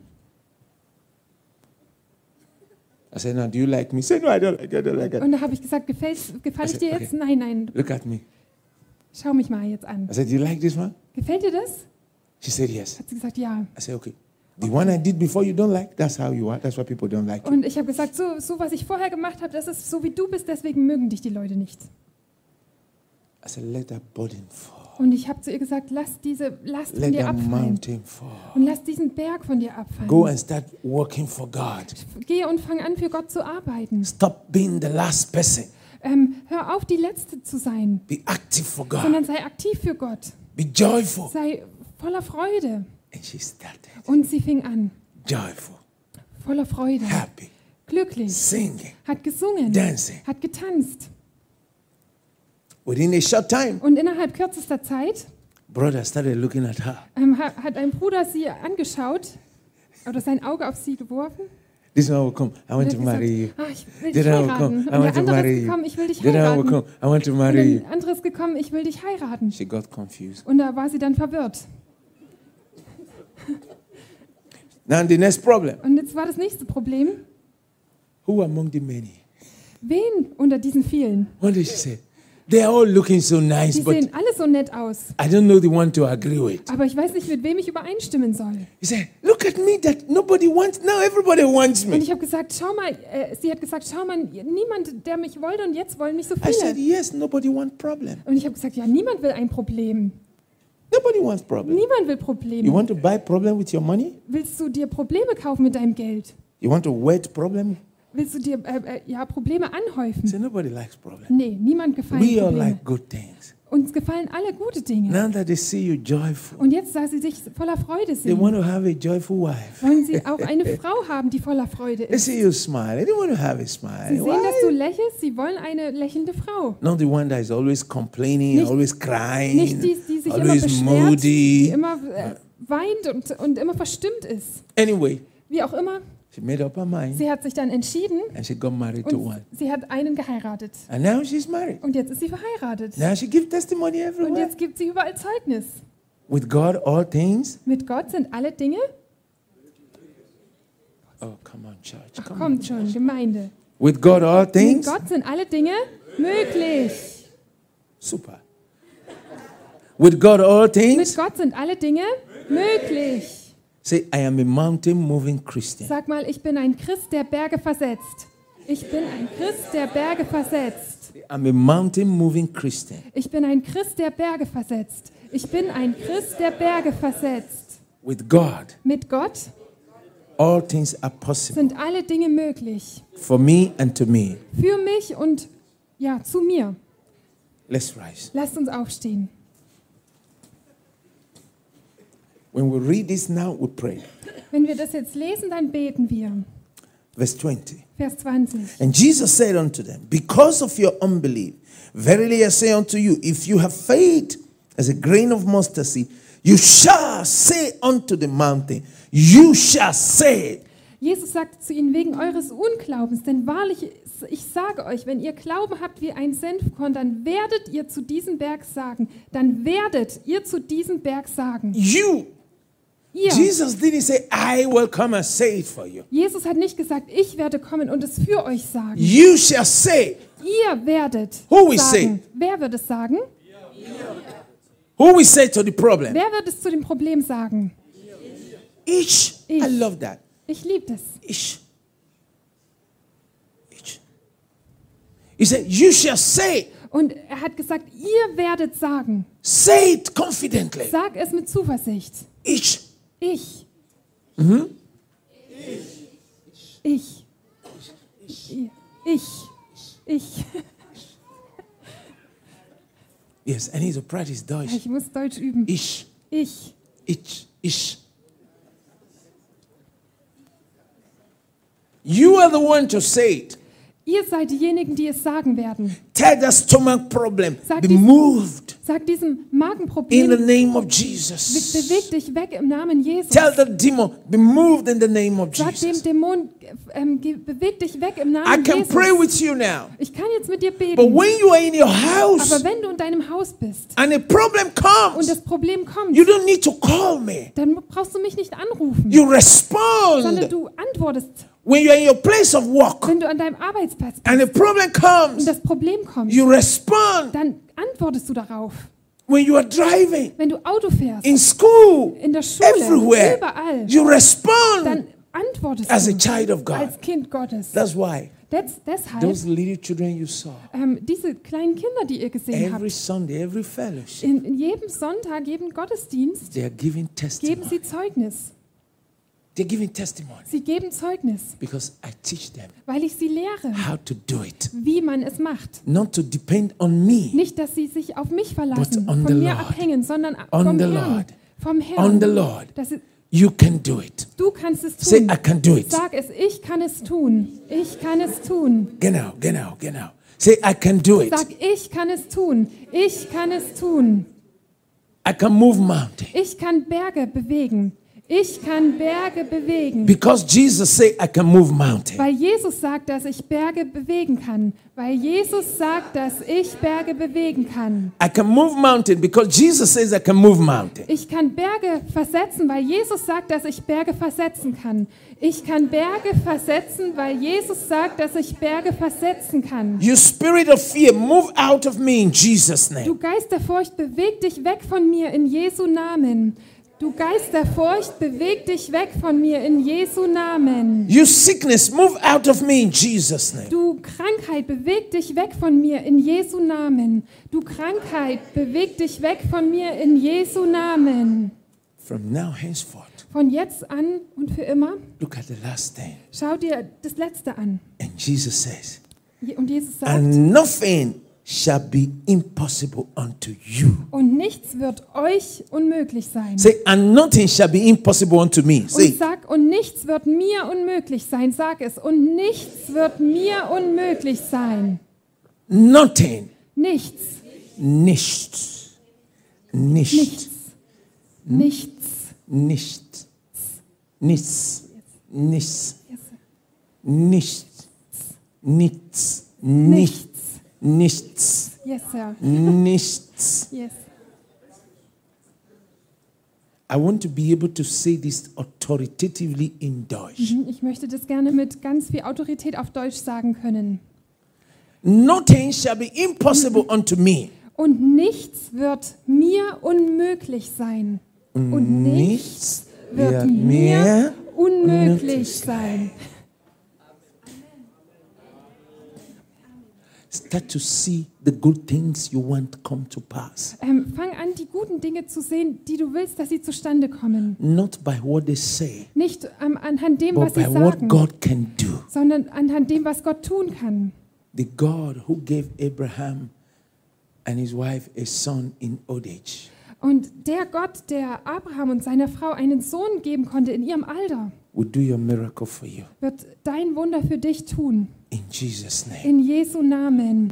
I said, now, do you like me? Say, no, I don't like it. I don't like it. Und da habe ich gesagt, gefalle ich dir jetzt? Nein, nein, Look at me. schau mich mal jetzt an. I said, do you like this one? Gefällt dir das? She said, yes. Hat sie gesagt, ja. I said, okay. The one I did before you don't like, that's how you are. That's why people don't like you. Und ich habe gesagt, so was ich vorher gemacht habe, das ist so wie du bist, deswegen mögen dich die Leute nicht. I said, let that burden fall. Und ich habe zu ihr gesagt, lass diese Last von Let dir that abfallen. mountain fall. Und lass diesen Berg von dir abfallen. Go and start working for God. Geh und fang an, für Gott zu arbeiten. Stop being the last person. Hör auf, die Letzte zu sein, Be active for God. sondern sei aktiv für Gott. Be joyful. Sei voller Freude. And she started. Und sie fing an, Joyful. voller Freude, Happy. glücklich, Singing. hat gesungen, Dancing. hat getanzt. Within a short time, Und innerhalb kürzester Zeit brother started looking at her. hat ein Bruder sie angeschaut oder sein Auge auf sie geworfen. This one will come. I want Und to hat marry you. gesagt, ich will dich The other will heiraten. come. Und I der want to andere marry ist you. gekommen, ich will dich The other will heiraten. come. I want to Und marry you. ein anderes ist gekommen, ich will dich heiraten. She got confused. Und da war sie dann verwirrt. Now the next problem. Und jetzt war das nächste Problem. Who among the many? Wen unter diesen vielen? What did she say? They are all looking so nice, Die but sehen alle so nett aus. I don't know the one to agree with. Aber ich weiß nicht, mit wem ich übereinstimmen soll. He said, look at me that nobody wants. Now everybody wants Und me. ich habe gesagt, schau mal, sie hat gesagt, schau mal, niemand, der mich wollte und jetzt wollen mich so I said, viele. yes, nobody wants problem. Und ich habe gesagt, ja, niemand will ein Problem. Nobody wants problem. Niemand will You Probleme. want to buy problem with your money? Willst du dir Probleme kaufen mit deinem Geld? You want to wed problem? Willst du dir Probleme He anhäufen? said, nobody likes problem. Nee, niemand gefallen We all Probleme. like good things. Uns gefallen alle gute Dinge. Now that they see you joyful, Und jetzt, da sie sich voller Freude they sehen, want to have a joyful wife. wollen sie auch eine Frau haben, die voller Freude They ist. see you smile. They want to have a Sie smile. sehen, dass Why? du lächelst, sie wollen eine lächelnde Frau. Not the one that is always complaining, Nicht- always Nicht crying, die sich immer always beschwert, die moody. immer weint und immer verstimmt ist. Anyway, Wie auch immer, she made up her mind sie hat sich dann entschieden and she got married to und one. sie hat einen geheiratet. And now she's married. Und jetzt ist sie verheiratet. Now she gives testimony Und everywhere. jetzt gibt sie überall Zeugnis. With God, all things. Mit Gott sind alle Dinge. Oh, come on, church. Ach, Come on. kommt schon, Gemeinde. With God, all Mit things. Gott sind alle Dinge möglich. Super. With God, all Mit things. Gott sind alle Dinge möglich. Say, I am a mountain moving Christian. Sag mal, ich bin ein Christ, der Berge versetzt. Ich bin ein Christ, der Berge versetzt. I'm a mountain moving Christian. Ich bin ein Christ, der Berge versetzt. Ich bin ein Christ, der Berge versetzt. With God, Mit Gott all things are possible sind alle Dinge möglich. for me and to me. Für mich und ja, zu mir. Let's rise. Lasst uns aufstehen. When we read this now, we pray. Wenn wir das jetzt lesen, dann beten wir. Verse 20. Vers 20. And Jesus said unto them, because of your unbelief, verily I say unto you, if you have faith as a grain of mustard seed, you shall say unto the mountain, you shall say. Jesus sagte zu ihnen, wegen eures Unglaubens, denn wahrlich, ich sage euch, wenn ihr Glauben habt wie ein Senfkorn, dann werdet ihr zu diesem Berg sagen, You. Ihr. Jesus didn't say, I will come and say it for you. Jesus hat nicht gesagt, ich werde kommen und es für euch sagen. You shall say. Ihr werdet Who will sagen. Wer wird es sagen? Who will say to the problem? Wer wird es zu dem Problem sagen? Ich. Ich. I love that. Ich liebe das. Ich. He said, you shall say. Und er hat gesagt, ihr werdet sagen. Say it confidently. Sag es mit Zuversicht. Ich. Ich. Ich. Ich. Yes, I need to practice Deutsch. Ich muss Deutsch üben. Ich. Ich. You are the one to say it. Ihr seid diejenigen, die es sagen werden. Tell the stomach problem, Sag be diesem- moved Sag diesem in the Magenproblem, name of Jesus. beweg dich weg im Namen Jesus. Tell the demon, be moved in the name of Sag dem Jesus. Dämon, beweg dich weg im I Namen can Jesus. pray with you now. Ich kann jetzt mit dir But beten. when you are in your house Aber wenn du in deinem Haus bist and a problem und comes, das Problem kommt, you don't need to call me. dann brauchst du mich nicht anrufen, You sondern respond. du antwortest, When you're in your place of work wenn du an deinem Arbeitsplatz bist and a problem und comes, das Problem kommt, you respond. dann antwortest du darauf. When you are driving, Wenn du Auto fährst, in school, in der Schule, everywhere, überall, you respond dann antwortest as a du child of God. als Kind Gottes. That's why Deshalb, those little children you saw, diese kleinen Kinder, die ihr gesehen every habt, Sunday, every fellowship, in jedem Sonntag, jedem Gottesdienst, they are giving geben testimony. sie Zeugnis. They're giving testimony Sie geben Zeugnis, because I teach them weil ich sie lehre, how to do it. wie man es macht. Not to depend on me, Nicht, dass sie sich auf mich verlassen, But on the von mir Lord. abhängen, sondern On vom the Herrn. Lord. Vom on Herrn. the Lord. Das ist, You can do it. du kannst es Say, tun. I can do it. Sag es, ich kann es tun. Ich kann es tun. Genau. Say, I can do it. Sag, ich kann es tun. Ich kann es tun. I can move mountains. Ich kann Berge bewegen. Ich kann Berge bewegen. Because Jesus said, I can move mountains. Weil Jesus sagt, dass ich Berge bewegen kann. Weil Jesus sagt, dass ich Berge bewegen kann. I can move mountains because Jesus says I can move mountains. Ich kann Berge versetzen, weil Jesus sagt, dass ich Berge versetzen kann. Ich kann Berge versetzen, weil Jesus sagt, dass ich Berge versetzen kann. You spirit of fear, move out of me in Jesus' Du name. Geist der Furcht, beweg dich weg von mir in Jesu Namen. Du Geist der Furcht, beweg dich weg von mir in Jesu Namen. You sickness, move out of me in Jesus' name. Du Krankheit, beweg dich weg von mir in Jesu Namen. Du Krankheit, beweg dich weg von mir in Jesu Namen. From now henceforth, Von jetzt an und für immer, look at the last thing. schau dir das Letzte an. And Jesus says, Und Jesus sagt, and nothing shall be impossible unto you. und nichts wird euch unmöglich sein. Say, and nothing shall be impossible unto me. Und Say, sag, und nichts wird mir unmöglich sein. Sag es, und nichts wird mir unmöglich sein. nothing, Nichts, nichts, nichts, nichts, nichts. nichts, nichts, nichts, Yes. nichts, nichts, nichts, Nichts. nichts, Yes, Sir. nichts. Yes. I want to be able to say this authoritatively in Deutsch. Ich möchte das gerne mit ganz viel Autorität auf Deutsch sagen können. Nothing shall be impossible unto me. Und nichts wird mir unmöglich sein. Und nichts wird mir unmöglich sein. Start to see the good things you want come to pass. Fang an, die guten Dinge zu sehen, die du willst, dass sie zustande kommen. Not by what they say, Nicht anhand dem, but was sie by what sagen, God can do. sondern anhand dem, was Gott tun kann. The God who gave Abraham and his wife a son in old age. Und der Gott, der Abraham und seiner Frau einen Sohn geben konnte in ihrem Alter, will do your miracle for you. wird dein Wunder für dich tun. In Jesus' name. In Jesu Namen.